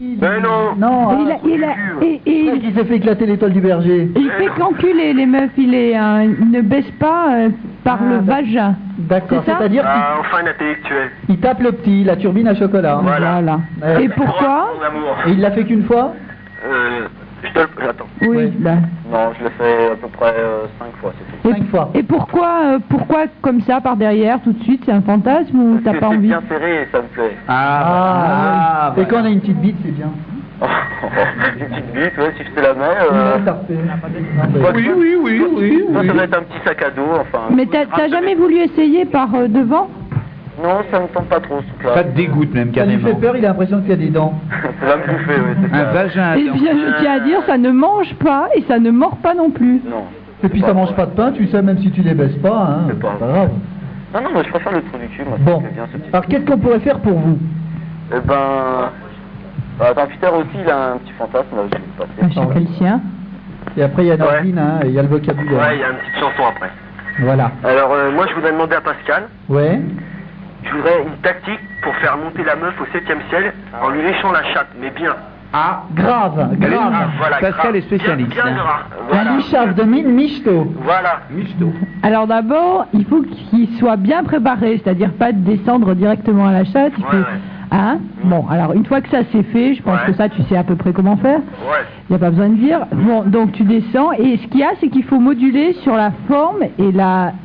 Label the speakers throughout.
Speaker 1: Ben non.
Speaker 2: Non,
Speaker 3: il s'est fait éclater l'étoile du berger.
Speaker 2: Il fait qu'enculer les meufs, il ne baisse pas par le vagin.
Speaker 3: D'accord,
Speaker 2: c'est ça
Speaker 3: c'est-à-dire
Speaker 1: Enfin un intellectuel.
Speaker 3: qu'il tape le petit, la turbine à chocolat.
Speaker 2: Voilà. Et pourquoi?
Speaker 1: Mon amour.
Speaker 3: Et il l'a fait qu'une fois?
Speaker 1: Attends.
Speaker 2: Oui,
Speaker 3: Ouais.
Speaker 2: là.
Speaker 1: Non, je l'ai fait à peu près 5 fois, c'est tout.
Speaker 3: 5 fois.
Speaker 2: Et pourquoi comme ça, par derrière, tout de suite, c'est un fantasme ou t'as
Speaker 1: Parce
Speaker 2: pas
Speaker 1: que c'est
Speaker 2: envie?
Speaker 1: bien serré et ça me plaît.
Speaker 3: Et quand on a une petite bite, c'est bien.
Speaker 1: Une petite bite, ouais, si je te la mets.
Speaker 3: Oui.
Speaker 1: Ça va être un petit sac à dos, enfin.
Speaker 2: Mais t'as jamais voulu essayer par devant?
Speaker 1: Non, ça me tente pas trop, ce truc-là.
Speaker 4: Ça te dégoûte même
Speaker 3: Ça lui
Speaker 4: carrément.
Speaker 3: fait peur, il a l'impression qu'il y a des dents.
Speaker 1: Ça va me bouffer, ouais, c'est
Speaker 4: Un
Speaker 1: ça.
Speaker 4: vagin à
Speaker 2: Eh
Speaker 4: dents.
Speaker 2: bien, je tiens à dire, ça ne mange pas et ça ne mord pas non plus.
Speaker 1: Non.
Speaker 3: Et puis ça mange pas de pain, tu sais, même si tu les baisses pas, hein.
Speaker 1: C'est pas
Speaker 3: grave.
Speaker 1: Non, mais je préfère le trou du cul, moi.
Speaker 3: Bon,
Speaker 1: Ça me plaît bien, ce petit.
Speaker 3: alors qu'est-ce qu'on pourrait faire pour vous?
Speaker 1: Eh ben... Attends, Peter aussi, il a un petit fantasme, là, je vais le passer.
Speaker 2: Chacun le sien.
Speaker 3: Et après il y a Nordine, hein, et il y a le vocabulaire.
Speaker 1: Ouais, il y a une petite chanson après.
Speaker 3: Voilà.
Speaker 1: Alors, moi, je voudrais demander à Pascal,
Speaker 3: Ouais.
Speaker 1: je voudrais une tactique pour faire monter la meuf au 7ème ciel en lui léchant la chatte, mais bien.
Speaker 4: Ah,
Speaker 3: Grave.
Speaker 1: Voilà,
Speaker 4: Pascal
Speaker 1: grave.
Speaker 4: est spécialiste,
Speaker 1: Bien,
Speaker 4: hein.
Speaker 1: gras.
Speaker 3: La
Speaker 1: Voilà.
Speaker 3: lichave de mine michto.
Speaker 1: Voilà.
Speaker 4: Michto.
Speaker 2: Alors d'abord, il faut qu'il soit bien préparé, c'est-à-dire pas descendre directement à la chatte. Il faut...
Speaker 1: Ouais.
Speaker 2: Hein? Bon, alors une fois que ça c'est fait, je pense
Speaker 1: Ouais.
Speaker 2: que ça tu sais à peu près comment faire.
Speaker 1: Ouais.
Speaker 2: Il n'y a pas besoin de dire. Bon, donc tu descends et ce qu'il y a, c'est qu'il faut moduler sur la forme et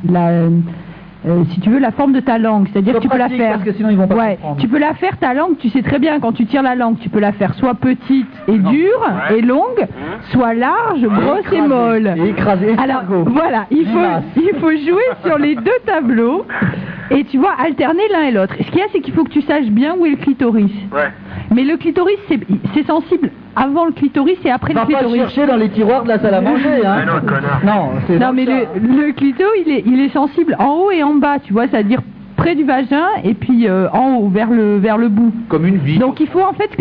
Speaker 2: si tu veux, la forme de ta langue. C'est-à-dire que tu peux la
Speaker 3: Pratique,
Speaker 2: faire.
Speaker 3: parce que sinon ils vont pas comprendre.
Speaker 2: Tu peux la faire ta langue. Tu sais très bien quand tu tires la langue, tu peux la faire soit petite et dure
Speaker 1: Ouais.
Speaker 2: et longue, soit large, grosse et molle.
Speaker 3: Et écrasé.
Speaker 2: Alors
Speaker 3: escargot.
Speaker 2: voilà, il faut jouer sur les deux tableaux et tu vois alterner l'un et l'autre. Ce qu'il y a, c'est qu'il faut que tu saches bien où est le clitoris.
Speaker 1: Ouais.
Speaker 2: Mais le clitoris, c'est sensible avant le clitoris et après
Speaker 3: Va
Speaker 2: le
Speaker 3: pas le
Speaker 2: clitoris.
Speaker 3: chercher dans les tiroirs de la salle à manger, hein.
Speaker 1: Mais non, connard.
Speaker 3: Non, c'est
Speaker 2: Non
Speaker 3: dans
Speaker 2: mais
Speaker 3: ça.
Speaker 2: le clito, il est sensible en haut et en bas, tu vois, c'est-à-dire près du vagin et puis en haut vers le bout.
Speaker 4: Comme une vie.
Speaker 2: Donc il faut en fait que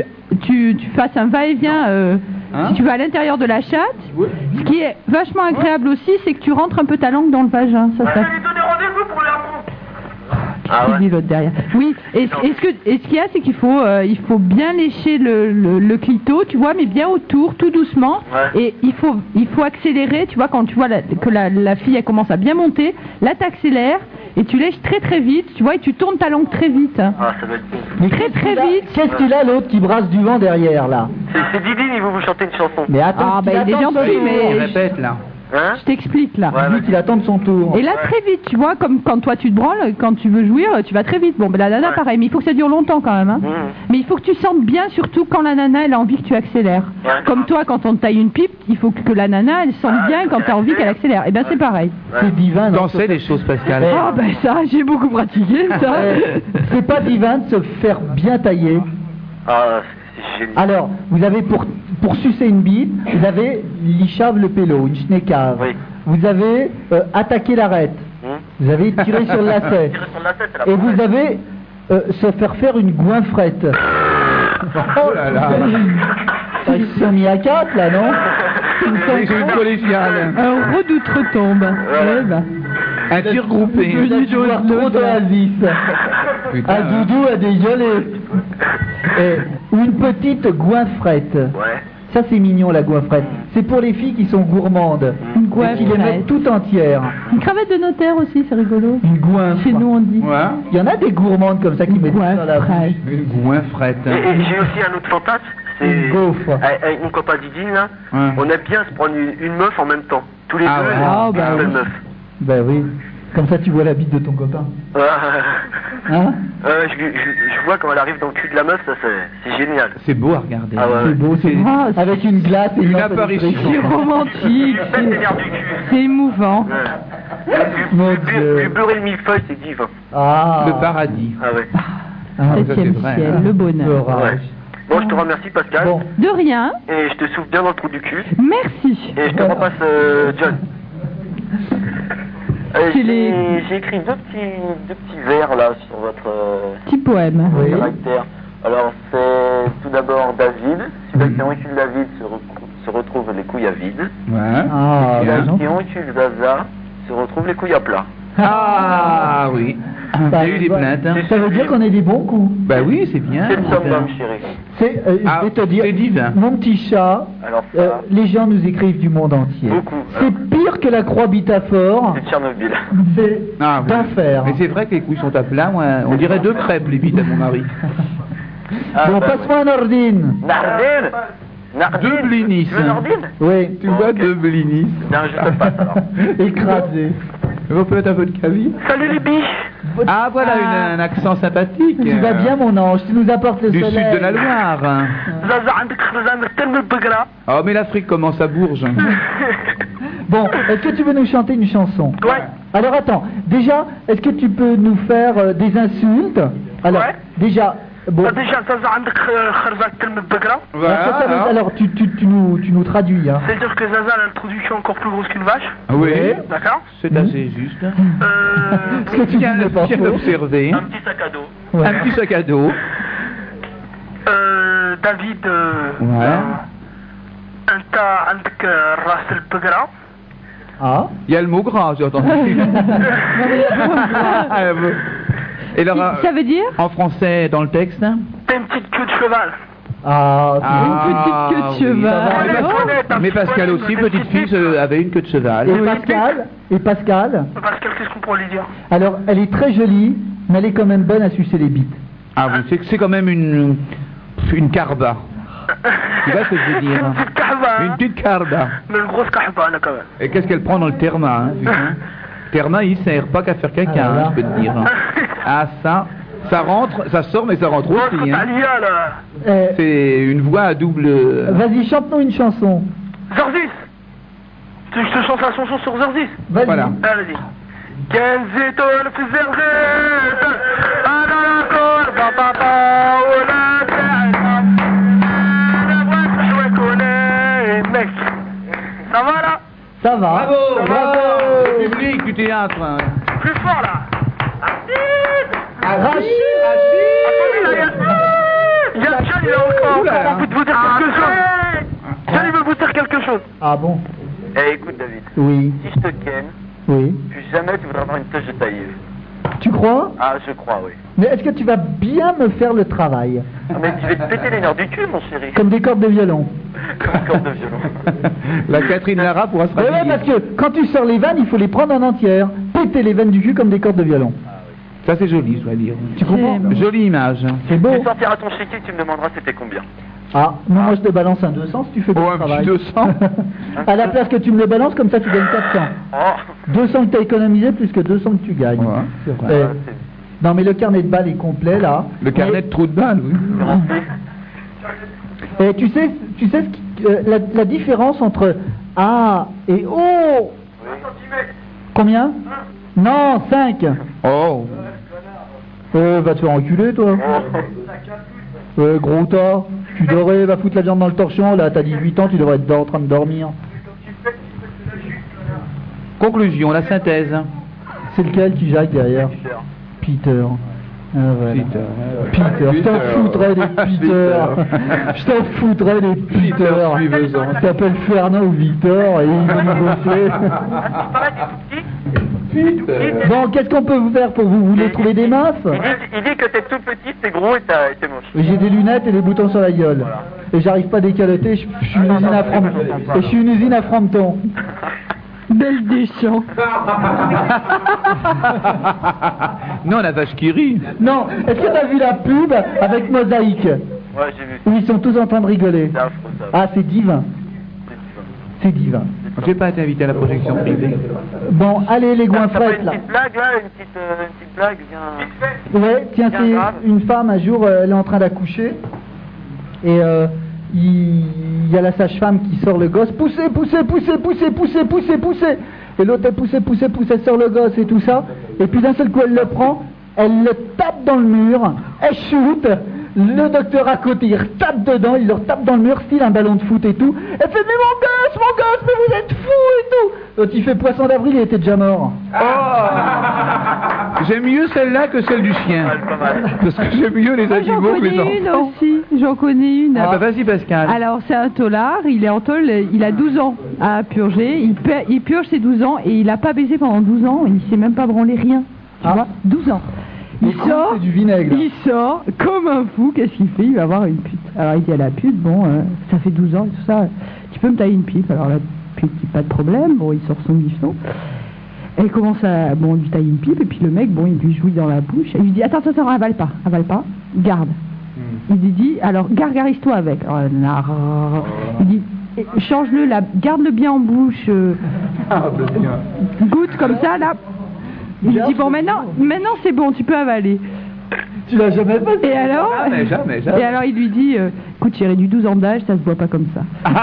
Speaker 2: tu fasses un va-et-vient si tu veux à l'intérieur de la chatte. Ce qui est vachement agréable aussi, c'est que tu rentres un peu ta langue dans le vagin. Ça.
Speaker 1: Je vais lui donner rendez-vous pour l'amour. Ah
Speaker 2: Qui
Speaker 1: ouais.
Speaker 2: dit l'autre derrière. Oui, et ce qu'il y a, c'est qu'il faut bien lécher le clito, tu vois, mais bien autour, tout doucement.
Speaker 1: Ouais.
Speaker 2: Et il faut accélérer, tu vois, quand tu vois que la fille elle commence à bien monter, là t'accélères et tu lèches très très vite, tu vois, et tu tournes ta langue très vite.
Speaker 1: Ah, ça va être bon.
Speaker 3: Mais
Speaker 2: Très,
Speaker 3: qu'est-ce
Speaker 2: très
Speaker 3: qu'il a-
Speaker 2: vite.
Speaker 3: Qu'est-ce qu'il a l'autre qui brasse du vent derrière là?
Speaker 1: C'est Didine, il veut vous chanter une chanson.
Speaker 3: Mais attends,
Speaker 2: Ah, bah, il est gentil,
Speaker 4: On
Speaker 2: mais
Speaker 4: répète là.
Speaker 1: Hein?
Speaker 2: je t'explique là.
Speaker 1: Ouais,
Speaker 3: Lui qu'il attend de son tour.
Speaker 2: Et là, très vite, tu vois, comme quand toi tu te branles, quand tu veux jouir, tu vas très vite. Bon, ben la nana,
Speaker 1: Ouais.
Speaker 2: pareil, mais il faut que ça dure longtemps quand même. Hein.
Speaker 1: Mmh.
Speaker 2: Mais il faut que tu sentes bien, surtout quand la nana, elle a envie que tu accélères.
Speaker 1: Ouais.
Speaker 2: Comme toi, quand on te taille une pipe, il faut que la nana, elle sente
Speaker 1: Ah,
Speaker 2: bien quand tu as envie qu'elle accélère. Et ben c'est pareil.
Speaker 3: C'est divin. non,
Speaker 4: T'en sais des choses, Pascal.
Speaker 2: Ah ben ça, j'ai beaucoup pratiqué ça.
Speaker 3: C'est pas divin de se faire bien tailler.
Speaker 1: Ah, c'est génial.
Speaker 3: Alors, vous avez pour sucer une bite, vous avez l'ichave le pélo, une schneckave.
Speaker 1: Oui.
Speaker 3: Vous avez attaqué l'arête. Vous avez tiré sur le lacet.
Speaker 1: Tirer sur la tête, c'est la
Speaker 3: Et vous
Speaker 1: promesse.
Speaker 3: avez se faire une goinfrette.
Speaker 4: Oh là là.
Speaker 3: Ils se sont mis à 4 là, non?
Speaker 4: C'est une collégiale.
Speaker 2: Un redoutre-tombe. Ouais, ben.
Speaker 4: Un tir groupé.
Speaker 3: Vous avez joué trop de Elvis.
Speaker 4: Putain,
Speaker 3: Un
Speaker 4: hein.
Speaker 3: doudou à dégueuler. Ou une petite goinfrette.
Speaker 1: Ouais.
Speaker 3: Ça c'est mignon la goinfrette. C'est pour les filles qui sont gourmandes.
Speaker 2: Une
Speaker 3: Et qui les mettent
Speaker 2: goinfrette.
Speaker 3: tout entières.
Speaker 2: Une cravate de notaire aussi, c'est rigolo.
Speaker 3: Une goinfre.
Speaker 2: Chez nous on dit.
Speaker 4: Ouais.
Speaker 3: Il y en a des gourmandes comme ça qui mettent ça dans la bouche.
Speaker 2: Goinfrette.
Speaker 4: Une goinfrette.
Speaker 1: Et j'ai aussi un autre fantasme, c'est
Speaker 3: Une gaufre.
Speaker 1: avec mon copain Didine là,
Speaker 4: Ouais.
Speaker 1: on aime bien se prendre une meuf en même temps, tous les
Speaker 4: Ah
Speaker 1: deux,
Speaker 4: ouais.
Speaker 2: Ah,
Speaker 1: une
Speaker 2: bah
Speaker 1: seule
Speaker 2: oui.
Speaker 1: meuf.
Speaker 3: Ben oui. Comme ça tu vois la bite de ton copain. Hein?
Speaker 1: Je vois quand elle arrive dans le cul de la meuf, ça c'est génial.
Speaker 4: C'est beau à regarder.
Speaker 1: Ah ouais.
Speaker 3: C'est beau, c'est
Speaker 2: Ah, c'est-
Speaker 3: avec une glace et
Speaker 4: Une
Speaker 3: lampe
Speaker 4: apparition.
Speaker 3: électrique.
Speaker 2: C'est romantique,
Speaker 1: Faites des nerfs du cul.
Speaker 2: c'est émouvant.
Speaker 1: Ouais.
Speaker 3: Mon
Speaker 1: Lui
Speaker 3: Dieu.
Speaker 1: beurrer le millefeuille, c'est divin.
Speaker 3: Ah.
Speaker 4: Le paradis.
Speaker 1: Ah ouais.
Speaker 3: Ah,
Speaker 4: ça, c'est
Speaker 2: 7e
Speaker 4: vrai,
Speaker 2: ciel,
Speaker 4: hein.
Speaker 2: le bonheur.
Speaker 3: orage.
Speaker 1: Ouais. Bon, je te remercie Pascal.
Speaker 3: Bon.
Speaker 2: De rien,
Speaker 1: Et je te souffle bien dans le trou du cul.
Speaker 2: merci.
Speaker 1: Et je te repasse John.
Speaker 2: C'est les-
Speaker 1: J'ai écrit deux petits vers là sur votre
Speaker 2: Petit poème.
Speaker 3: Oui.
Speaker 1: caractère. Alors c'est tout d'abord David. Celui qui encule David se retrouve les couilles à vide.
Speaker 4: Ouais.
Speaker 3: Ah,
Speaker 1: Celui
Speaker 3: bah non.
Speaker 1: qui encule Zaza se retrouve les couilles à plat.
Speaker 4: Ah oui. Il y a eu des plaintes. Hein.
Speaker 3: Ça veut dire qu'on est des bons coups.
Speaker 4: Bah oui, c'est bien.
Speaker 1: C'est le summum, chérie.
Speaker 3: C'est, je vais te dire,
Speaker 4: c'est divin.
Speaker 3: mon petit chat,
Speaker 1: Alors ça,
Speaker 3: les gens nous écrivent du monde entier.
Speaker 1: Beaucoup.
Speaker 3: C'est pire que la croix Bitafor,
Speaker 1: c'est Tchernobyl.
Speaker 3: c'est
Speaker 4: Ah, oui.
Speaker 3: d'enfer.
Speaker 4: Mais c'est vrai que les couilles sont à plat, moi, on dirait 2 crêpes, les bites à mon mari.
Speaker 1: Ah,
Speaker 3: Bon,
Speaker 1: bah,
Speaker 3: passe-moi un ordine.
Speaker 1: Nardine. Nardine.
Speaker 4: 2 blinis.
Speaker 1: Tu veux Nardine?
Speaker 3: Oui,
Speaker 4: Tu vois, 2 blinis.
Speaker 1: Non, je te passe alors.
Speaker 3: écrasé.
Speaker 4: On peut mettre un peu de cavi.
Speaker 1: Salut les biches.
Speaker 4: Ah, voilà un accent sympathique.
Speaker 3: Tu vas bien, mon ange, tu nous apportes le
Speaker 4: Du
Speaker 3: soleil.
Speaker 4: sud de la Loire.
Speaker 1: Zaza عندك خرزان ترمي البقرة.
Speaker 4: Oh, mais l'Afrique commence à Bourges.
Speaker 3: Bon, est-ce que tu veux nous chanter une chanson?
Speaker 1: Ouais.
Speaker 3: Alors attends, déjà, est-ce que tu peux nous faire des insultes? Alors,
Speaker 1: Ouais.
Speaker 3: déjà, bon.
Speaker 1: déjà Zaza عندك خرزان ترمي البقرة.
Speaker 4: Voilà.
Speaker 3: Alors, tu nous traduis, hein.
Speaker 1: C'est-à-dire que Zaza a l'introduction encore plus grosse qu'une vache.
Speaker 4: Oui,
Speaker 1: D'accord.
Speaker 4: c'est assez juste.
Speaker 3: Ce que tu dis n'est pas
Speaker 4: Bien
Speaker 3: faux.
Speaker 4: observé.
Speaker 1: Un petit sac à dos.
Speaker 3: Ouais.
Speaker 4: Un petit sac à dos.
Speaker 1: David.
Speaker 4: Ouais.
Speaker 1: أنت عندك راس البقرة.
Speaker 3: Ah.
Speaker 4: Il y a le mot gras, j'ai entendu. Ah, bon. Et alors,
Speaker 2: Ça veut dire
Speaker 4: en français, dans le texte hein?
Speaker 1: T'as une petite queue de cheval.
Speaker 3: Ah,
Speaker 2: Une petite queue de
Speaker 4: oui.
Speaker 2: cheval.
Speaker 3: Ça va.
Speaker 2: Alors
Speaker 4: Mais Pascal aussi, petite fille, avait une queue de cheval.
Speaker 3: Et Pascal,
Speaker 1: Pascal, qu'est-ce qu'on pourrait lui dire?
Speaker 3: alors elle est très jolie, mais elle est quand même bonne à sucer les bites.
Speaker 4: Ah oui, c'est quand même une carba. Tu vois ce que je veux dire
Speaker 1: Une petite kahba.
Speaker 4: Une petite carba.
Speaker 1: Mais une grosse kahba, là, quand même.
Speaker 4: Et qu'est-ce qu'elle prend dans le terma hein, putain. Terma, il sert pas qu'à faire caca,
Speaker 3: Ah, voilà.
Speaker 4: hein, je peux te dire. Ah ça rentre, ça sort, mais ça rentre
Speaker 1: Oh,
Speaker 4: aussi.
Speaker 1: quand
Speaker 4: Hein.
Speaker 1: Alia, là.
Speaker 4: C'est une voix à double...
Speaker 3: Vas-y, chante-nous une chanson.
Speaker 1: Zorzis. Tu veux que je te chante la chanson sur Zorzis?
Speaker 3: Vas-y.
Speaker 4: Voilà.
Speaker 1: Ah, vas-y. كان زيتون في الزرغيت انا كوربا بابا ولا تعلم انا بغيت نحوكوني مك ça va là?
Speaker 3: Ça va.
Speaker 4: Bravo,
Speaker 3: Bravo.
Speaker 4: bravo, le public du théâtre. Hein.
Speaker 1: Plus fort là.
Speaker 3: Rachid.
Speaker 1: Attendez là, il y a John, il a encore
Speaker 4: Oula.
Speaker 1: envie de vous dire quelque chose. John, il veut vous dire quelque chose.
Speaker 3: Ah bon?
Speaker 1: Eh écoute David,
Speaker 3: Oui,
Speaker 1: si je te ken,
Speaker 3: oui.
Speaker 1: plus jamais tu voudras avoir une touche de taille.
Speaker 3: Tu crois?
Speaker 1: Ah je crois oui.
Speaker 3: Mais est-ce que tu vas bien me faire le travail?
Speaker 1: Ah, mais tu vas te péter les nerfs du cul mon chéri.
Speaker 3: Comme des cordes de violon.
Speaker 1: Comme une corde de violon.
Speaker 4: La Catherine Lara pourra se
Speaker 3: Mais ouais,
Speaker 4: rhabiller.
Speaker 3: parce que quand tu sors les vannes, il faut les prendre en entière. Péter les veines du cul comme des cordes de violon.
Speaker 4: Ça c'est joli, je dois dire.
Speaker 3: Tu comprends?
Speaker 4: Jolie image.
Speaker 3: C'est beau.
Speaker 1: Tu sortiras ton chéquier, tu me demanderas c'était combien.
Speaker 3: Ah, non, moi je te balance un 200 si tu fais
Speaker 4: Oh,
Speaker 3: bien
Speaker 4: un
Speaker 3: le travail.
Speaker 4: petit 200.
Speaker 3: À la place que tu me le balances, comme ça tu gagnes 400.
Speaker 1: Oh
Speaker 3: 200 que tu as économisé plus que 200 que tu gagnes.
Speaker 4: Ouais, c'est vrai.
Speaker 3: Non mais le carnet de balles est complet là.
Speaker 4: Le carnet de trou de balle, oui.
Speaker 3: Et tu sais la différence entre A et O. Combien? Non, 5.
Speaker 4: Oh.
Speaker 3: Va te faire enculer toi. Gros tas. Tu devrais, va foutre la viande dans le torchon, là t'as 18 ans, tu devrais être en train de dormir.
Speaker 4: Conclusion, la synthèse.
Speaker 3: C'est lequel qui jaille derrière? Peter. Ah, voilà. Peter. Je t'en foutrais des Peter. Je t'en foutrais des Peter. Il s'appelle Fernand ou Victor et il va nous gonfler. Bon, qu'est-ce qu'on peut vous faire pour vous? Vous voulez trouver des meufs?
Speaker 1: Il dit que t'es tout petit, t'es gros et t'es moche.
Speaker 3: J'ai des lunettes et des boutons sur la gueule. Et j'arrive pas à décaloter, je suis une usine à Frampton. Et je suis une usine à Frampton.
Speaker 2: Belle Deschamps.
Speaker 4: Non, la vache qui rit.
Speaker 3: Non, est-ce que t'as vu la pub avec Mosaïque?
Speaker 1: Ouais, j'ai vu.
Speaker 3: Où ils sont tous en train de rigoler.
Speaker 1: C'est affreux ça.
Speaker 3: Ah, c'est divin. C'est divin.
Speaker 4: J'ai pas été invité à la projection privée.
Speaker 3: Bon, allez les
Speaker 1: T'as pas
Speaker 3: goinfrettes
Speaker 1: une
Speaker 3: là.
Speaker 1: petite blague là, une petite blague, viens.
Speaker 3: Ouais, tiens,
Speaker 1: Bien
Speaker 3: c'est
Speaker 1: grave.
Speaker 3: une femme, un jour, elle est en train d'accoucher. Et il y a la sage-femme qui sort le gosse. Poussez, poussez, poussez, poussez, poussez, poussez, poussez. Et l'autre, elle poussez, poussez, poussez, sort le gosse et tout ça. Et puis d'un seul coup, elle le prend, elle le tape dans le mur, elle shoot. Le docteur à côté, il retape dedans, il leur tape dans le mur, style un ballon de foot et tout. Elle fait, mais mon gosse, mais vous êtes fou et tout. L'autre, il fait poisson d'avril, il était déjà mort.
Speaker 4: Oh. J'aime mieux celle-là que celle du chien.
Speaker 1: Ouais, pas mal.
Speaker 4: Parce que j'aime mieux les
Speaker 2: Moi, j'en
Speaker 4: animaux que les
Speaker 2: connais une
Speaker 4: enfants.
Speaker 2: aussi. J'en connais une.
Speaker 4: Ah bah vas-y Pascal.
Speaker 2: Alors c'est un tolard, il est en tôle, il a 12 ans à purger, il purge ses 12 ans et il a pas baisé pendant 12 ans, il s'est même pas branlé rien. Tu
Speaker 3: Ah.
Speaker 2: vois 12 ans. Il
Speaker 3: Mais
Speaker 2: sort,
Speaker 3: c'est du vinaigre.
Speaker 2: il sort comme un fou, qu'est-ce qu'il fait? Il va voir une pute. Alors il dit à la pute, bon, ça fait 12 ans et tout ça, tu peux me tailler une pipe? Alors la pute dit pas de problème, bon, il sort son bifton. Elle commence à, bon, lui tailler une pipe, et puis le mec, bon, il lui jouit dans la bouche, et il lui dit, attends, avale pas, garde. Il lui dit, alors, gargarise-toi avec. Alors, il dit, change-le là, garde-le bien en bouche, goûte comme ça, là. Il lui dit, bon, maintenant c'est bon, tu peux avaler.
Speaker 3: Tu l'as jamais fait?
Speaker 2: Et alors,
Speaker 4: Jamais.
Speaker 2: Et alors il lui dit, écoute chérie, du 12 ans d'âge, ça se voit pas comme ça.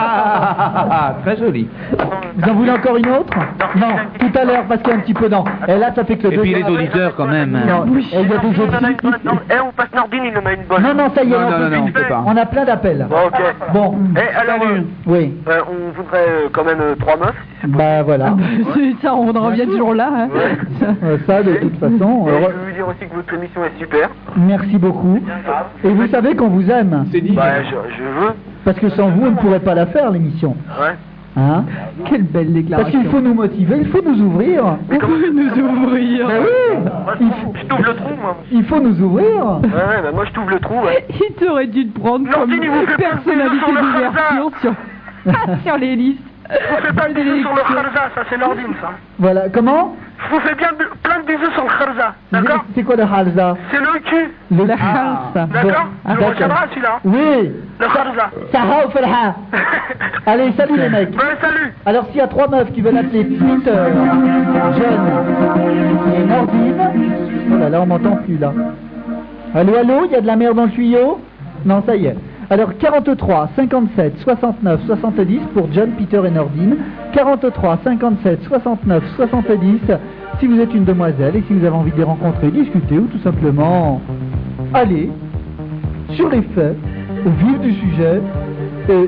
Speaker 4: Très joli.
Speaker 3: Vous en voulez encore une autre? Non, tout à l'heure, parce qu'il y a un petit peu dans. Et là, ça fait que le
Speaker 4: Et puis
Speaker 3: deuxième-
Speaker 4: les auditeurs quand même.
Speaker 3: Non,
Speaker 2: Oui.
Speaker 3: et il y a des autres.
Speaker 1: on passe Nordine, il en a une bonne.
Speaker 3: Non, ça y est,
Speaker 4: Non, on peut pas.
Speaker 3: on a plein d'appels.
Speaker 1: Bon, ok.
Speaker 3: Bon,
Speaker 1: Et alors,
Speaker 3: oui,
Speaker 1: on voudrait quand même 3 meufs.
Speaker 3: bah voilà.
Speaker 2: C'est ça, on en revient toujours là. Hein.
Speaker 3: Ça, de toute façon.
Speaker 1: Et je veux vous dire aussi que votre émission est super.
Speaker 3: Merci beaucoup. Et vous savez qu'on vous aime.
Speaker 4: C'est dit.
Speaker 1: Bah, je veux.
Speaker 3: Parce que sans vous, on ne pourrait pas la faire, l'émission.
Speaker 1: Ouais.
Speaker 3: Hein?
Speaker 2: Quelle belle
Speaker 3: Parce
Speaker 2: déclaration.
Speaker 3: qu'il faut nous motiver, il faut nous ouvrir.
Speaker 2: Nous ouvrir.
Speaker 3: Ben oui,
Speaker 1: Je t'ouvre le trou, moi.
Speaker 3: il faut nous ouvrir.
Speaker 1: Ouais, bah moi je t'ouvre le trou, ouais.
Speaker 2: Il t'aurait dû te prendre comme
Speaker 1: Nordine, il vous fait pas de
Speaker 2: personnalité
Speaker 1: bisous sur le
Speaker 2: d'ouverture sur les listes.
Speaker 1: On fait pas de bisous sur le kharza, ça c'est Nordine, ça.
Speaker 3: Voilà, comment?
Speaker 1: Je vous fais bien plein de bisous sur le kharza, d'accord?
Speaker 3: C'est quoi le halza?
Speaker 1: C'est le cul,
Speaker 3: Le
Speaker 2: La
Speaker 3: Ah.
Speaker 2: halsa.
Speaker 1: d'accord?
Speaker 3: Ah,
Speaker 1: Tu le
Speaker 3: d'accord.
Speaker 1: retiendras celui-là.
Speaker 3: Oui.
Speaker 1: Le kharza.
Speaker 3: Sarah ou Felha. Allez, salut les mecs.
Speaker 1: Ben salut.
Speaker 3: Alors s'il y a 3 meufs qui veulent appeler Peter, John et Nordine. Oh là là, on m'entend plus là. Allô, il y a de la merde dans le tuyau? Non, ça y est. Alors 43, 57, 69, 70 pour John, Peter et Nordine. 43, 57, 69, 70 si vous êtes une demoiselle et si vous avez envie de les rencontrer, discuter ou tout simplement aller sur les faits, au vif du sujet et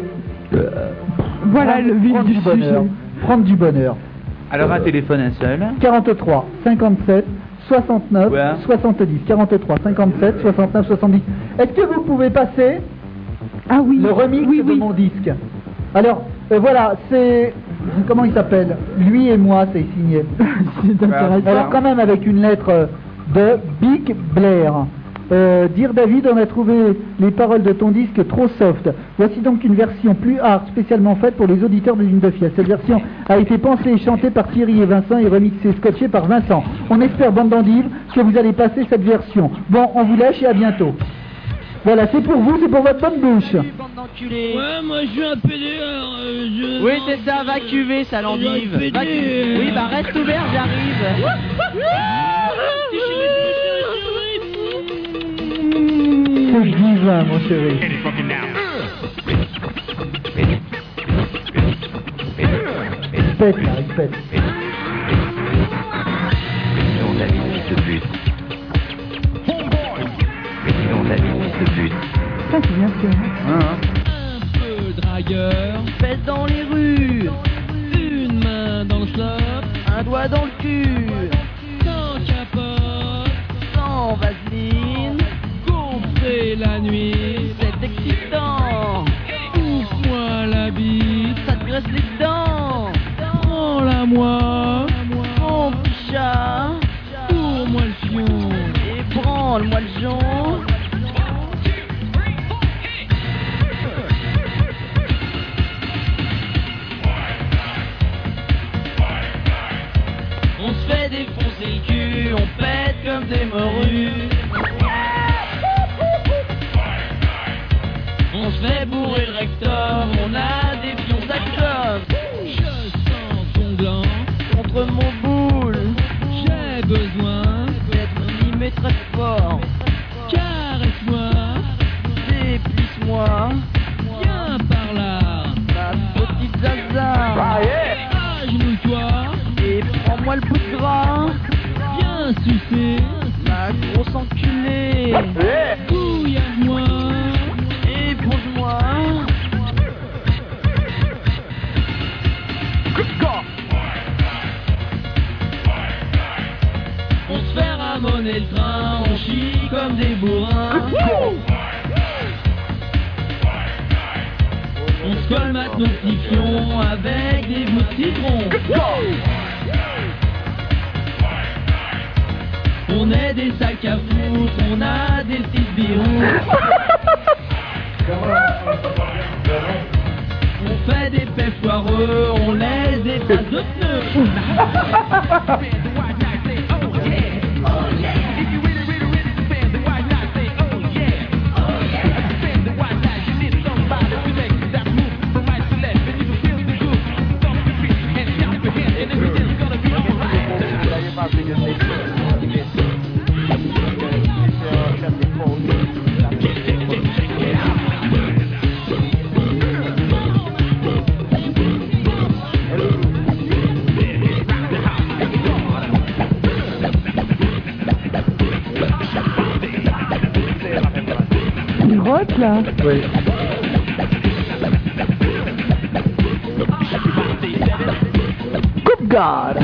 Speaker 2: Voilà le vif
Speaker 3: prendre
Speaker 2: du
Speaker 3: bonheur.
Speaker 2: sujet.
Speaker 3: Prendre du bonheur.
Speaker 4: Alors un téléphone un seul.
Speaker 3: 43, 57, 69,
Speaker 4: Ouais.
Speaker 3: 70. 43, 57, 69, 70. Est-ce que vous pouvez passer
Speaker 2: Ah oui.
Speaker 3: le remix
Speaker 2: oui,
Speaker 3: de
Speaker 2: oui.
Speaker 3: mon disque? Alors, voilà, c'est... Comment il s'appelle? Lui et moi, c'est signé.
Speaker 2: C'est intéressant.
Speaker 3: Alors quand même avec une lettre de Big Blair. Dire David, on a trouvé les paroles de ton disque trop soft. Voici donc une version plus hard, spécialement faite pour les auditeurs de Lune de Fiel. Cette version a été pensée et chantée par Thierry et Vincent et remixée et scotchée par Vincent. On espère, bande d'endives, que vous allez passer cette version. Bon, on vous lâche et à bientôt. Voilà, c'est pour vous, c'est pour votre bonne bouche.
Speaker 5: Ouais, moi je suis un PD.
Speaker 6: Oui, c'est ça, va cuver, ça l'endive.
Speaker 5: Va cuver.
Speaker 6: Oui, bah reste ouvert, j'arrive.
Speaker 3: C'est divin, mon chéri. Il pète là, il pète.
Speaker 7: Sinon David, fils de pute. Sinon David, fils de pute.
Speaker 2: Ça, c'est bien sûr.
Speaker 5: Un peu dragueur,
Speaker 6: Pèse dans les rues,
Speaker 5: une main dans le slop,
Speaker 6: un doigt dans le cul,
Speaker 5: sans capote,
Speaker 6: sans vaseline,
Speaker 5: gonfler la nuit.
Speaker 6: c'est excitant,
Speaker 5: Ouvre-moi la bite,
Speaker 6: ça te graisse les dents,
Speaker 5: prends-la-moi,
Speaker 6: mon petit chat,
Speaker 5: pour-moi le fion.
Speaker 6: et branle-moi le jonc. On se fait défoncer le cul, on pète comme des morues. On se fait bourrer le rectum, on a des pions à
Speaker 5: Je sens ton gland,
Speaker 6: contre mon boule.
Speaker 5: j'ai besoin,
Speaker 6: D'être limé très fort,
Speaker 5: caresse-moi,
Speaker 6: déplisse-moi,
Speaker 5: viens par là,
Speaker 6: ma petite zaza.
Speaker 5: agenouille-toi,
Speaker 6: Et prends-moi le bout de gras,
Speaker 5: viens sucer,
Speaker 6: ma grosse enculée.
Speaker 5: bouille-moi,
Speaker 6: Et pose-moi.
Speaker 5: on se fait ramoner le train, on chie comme des bourrins. On se colmate nos petits fions avec des bouts de citron. On est des sacs à foutre, on a des petites birous.
Speaker 2: carotte là.
Speaker 3: Oui. Coupe garde.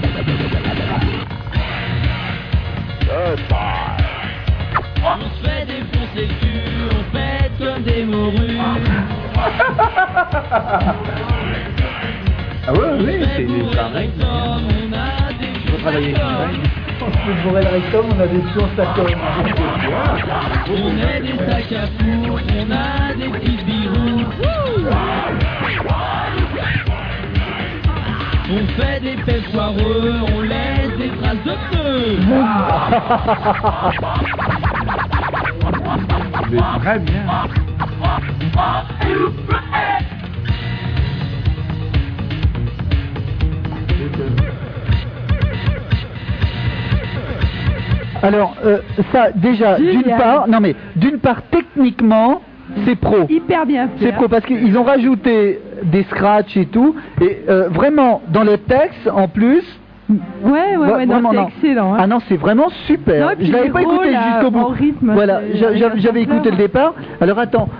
Speaker 6: On se fait défoncer le cul, on pète comme des morues.
Speaker 4: Ah ouais, oui, c'est
Speaker 6: Pour
Speaker 4: pareil.
Speaker 6: rectum, on a des
Speaker 4: Il faut travailler avec
Speaker 3: On se fait bourrer le rectum, on a des pions sacones.
Speaker 6: On est des sacs à four, on a des petites bilous. On fait des pets foireux, on laisse des traces de pneus.
Speaker 4: Mais très bien.
Speaker 3: Alors, ça, déjà,
Speaker 2: Génial.
Speaker 3: d'une part, techniquement, c'est pro.
Speaker 2: Hyper bien fait.
Speaker 3: C'est pro parce qu'ils ont rajouté des scratchs et tout, et vraiment, dans le texte, en plus,
Speaker 2: Ouais, non,
Speaker 3: vraiment,
Speaker 2: c'est
Speaker 3: non.
Speaker 2: excellent. Hein.
Speaker 3: Ah non, c'est vraiment super.
Speaker 2: Non, et puis
Speaker 3: Je l'avais
Speaker 2: les
Speaker 3: pas
Speaker 2: rôles,
Speaker 3: écouté
Speaker 2: là,
Speaker 3: jusqu'au bout.
Speaker 2: en rythme,
Speaker 3: Voilà,
Speaker 2: c'est-
Speaker 3: j'avais écouté le départ. Alors attends,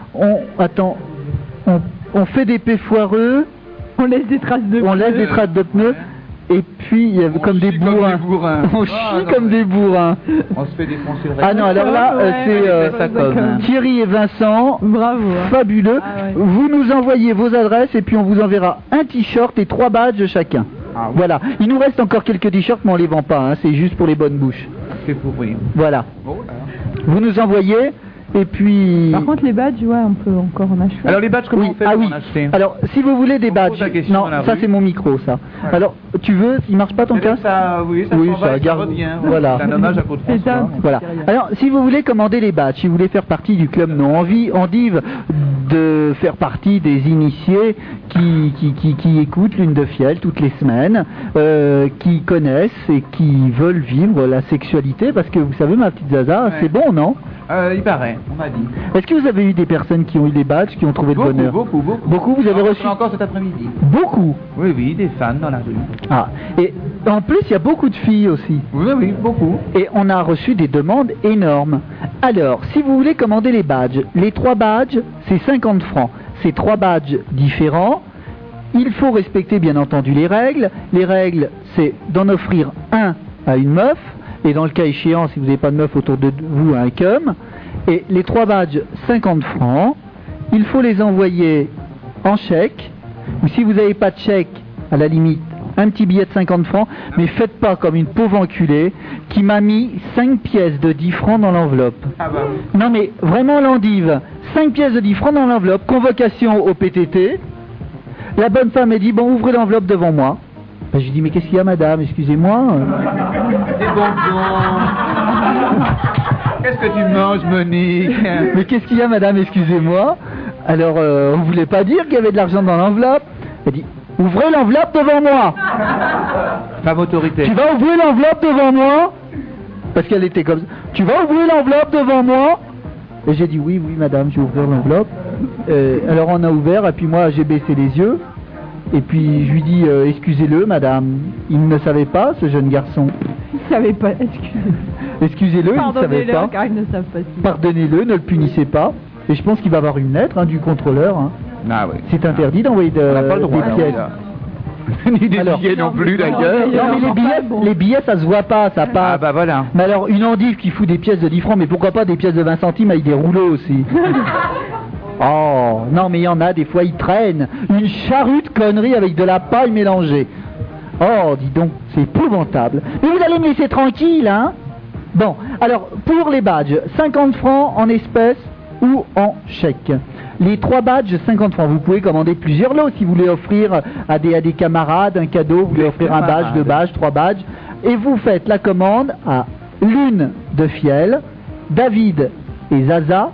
Speaker 3: on fait des pets foireux,
Speaker 2: On laisse des traces de
Speaker 3: on laisse
Speaker 2: pneus.
Speaker 3: des traces de pneus, et puis il y a
Speaker 4: On
Speaker 3: comme des
Speaker 4: chie comme
Speaker 3: bourrins.
Speaker 4: des bourrins.
Speaker 3: On
Speaker 4: Ah,
Speaker 3: chie
Speaker 4: non.
Speaker 3: comme des bourrins.
Speaker 4: On se fait défoncer le
Speaker 3: Ah non, alors là,
Speaker 2: Ouais,
Speaker 3: c'est
Speaker 2: ouais,
Speaker 4: ça
Speaker 2: d'accord.
Speaker 4: comme.
Speaker 3: Thierry et Vincent.
Speaker 2: Bravo. Hein.
Speaker 3: Fabuleux.
Speaker 2: Ah ouais.
Speaker 3: Vous nous envoyez vos adresses et puis on vous enverra un t-shirt et 3 badges chacun.
Speaker 4: Ah oui.
Speaker 3: Voilà. Il nous reste encore quelques t-shirts, mais on les vend pas. Hein. C'est juste pour les bonnes bouches.
Speaker 4: C'est pour oui.
Speaker 3: Voilà.
Speaker 4: Bon, alors.
Speaker 3: Vous nous envoyez et puis.
Speaker 2: Par contre, les badges, ouais, on peut encore en acheter.
Speaker 4: Alors les badges, comment
Speaker 3: Oui,
Speaker 4: on fait
Speaker 3: ah
Speaker 4: pour
Speaker 3: oui.
Speaker 4: en acheter?
Speaker 3: Alors, si vous voulez des
Speaker 4: On
Speaker 3: badges,
Speaker 4: pose la question
Speaker 3: non,
Speaker 4: dans la
Speaker 3: ça
Speaker 4: rue.
Speaker 3: c'est mon micro, ça.
Speaker 4: Voilà.
Speaker 3: Alors, tu veux, il marche pas ton casque
Speaker 4: Ça, oui, ça
Speaker 3: Oui,
Speaker 4: s'en va
Speaker 3: ça
Speaker 4: et
Speaker 3: garde-
Speaker 4: revient.
Speaker 3: voilà.
Speaker 4: C'est un hommage à Claude
Speaker 2: C'est ça.
Speaker 4: François.
Speaker 3: Voilà. Alors, si vous voulez commander les badges, si vous voulez faire partie du club Non Endive, de faire partie des initiés qui écoutent Lune de Fiel toutes les semaines, qui connaissent et qui veulent vivre la sexualité, parce que vous savez, ma petite Zaza,
Speaker 4: Ouais.
Speaker 3: c'est bon, non?
Speaker 4: Il paraît, on m'a dit.
Speaker 3: Est-ce que vous avez eu des personnes qui ont eu des badges, qui ont trouvé le bonheur?
Speaker 4: Beaucoup.
Speaker 3: Beaucoup, vous avez
Speaker 4: J'en
Speaker 3: reçu?
Speaker 4: reçois encore cet après-midi.
Speaker 3: Beaucoup.
Speaker 4: Oui, des fans dans la rue.
Speaker 3: Ah, et en plus, il y a beaucoup de filles aussi.
Speaker 4: Oui, beaucoup.
Speaker 3: Et on a reçu des demandes énormes. Alors, si vous voulez commander les badges, les 3 badges, c'est 50 francs. C'est 3 badges différents. Il faut respecter bien entendu les règles. Les règles, c'est d'en offrir un à une meuf. Et dans le cas échéant, si vous n'avez pas de meuf autour de vous, un cum. Et les 3 badges, 50 francs. Il faut les envoyer en chèque. Ou si vous n'avez pas de chèque, à la limite, un petit billet de 50 francs. Mais faites pas comme une pauvre enculée qui m'a mis 5 pièces de 10 francs dans l'enveloppe.
Speaker 4: Ah bah.
Speaker 3: Non mais vraiment l'endive, 5 pièces de 10 francs dans l'enveloppe, convocation au PTT. La bonne femme a dit, bon, ouvrez l'enveloppe devant moi. Ben, j'ai dit, mais qu'est-ce qu'il y a madame, excusez-moi.
Speaker 4: Des bonbons. Qu'est-ce que tu manges, Monique?
Speaker 3: Mais qu'est-ce qu'il y a madame, excusez-moi. Alors, on voulait pas dire qu'il y avait de l'argent dans l'enveloppe. Elle dit, ouvrez l'enveloppe devant moi.
Speaker 4: Femme autorité.
Speaker 3: Tu vas ouvrir l'enveloppe devant moi? Parce qu'elle était comme ça. Tu vas ouvrir l'enveloppe devant moi? Et j'ai dit oui, madame, je vais ouvrir l'enveloppe. Alors on a ouvert, et puis moi j'ai baissé les yeux. Et puis je lui dis excusez-le, madame. Il ne savait pas, ce jeune garçon.
Speaker 2: Ils savaient pas.
Speaker 3: Excusez-le, il ne savait
Speaker 2: Pardonnez-le,
Speaker 3: pas.
Speaker 2: car ils ne savent pas si.
Speaker 3: Pardonnez-le, ne le punissez pas. Et je pense qu'il va avoir une lettre du contrôleur. Hein.
Speaker 4: Ah oui.
Speaker 3: C'est interdit d'envoyer
Speaker 4: On n'a pas le droit.
Speaker 3: des pièces.
Speaker 4: Ni des
Speaker 3: Alors-
Speaker 4: billets non plus
Speaker 2: Non,
Speaker 4: d'ailleurs.
Speaker 2: mais-
Speaker 3: Non mais
Speaker 2: Bon.
Speaker 3: les billets ça se voit pas, ça passe.
Speaker 4: Ah bah voilà.
Speaker 3: Mais alors, une endive qui fout des pièces de 10 francs, mais pourquoi pas des pièces de 20 centimes avec des rouleaux aussi? Oh, non, mais il y en a, des fois, ils traînent. Une charrue de conneries avec de la paille mélangée. Oh, dis donc, c'est épouvantable. Mais vous allez me laisser tranquille, hein? Bon, alors, pour les badges, 50 francs en espèces ou en chèque. Les 3 badges, 50 francs. Vous pouvez commander plusieurs lots si vous voulez offrir à des camarades un cadeau, vous voulez offrir un badge, 2 badges, 3 badges. Et vous faites la commande à Lune de Fiel, David et Zaza,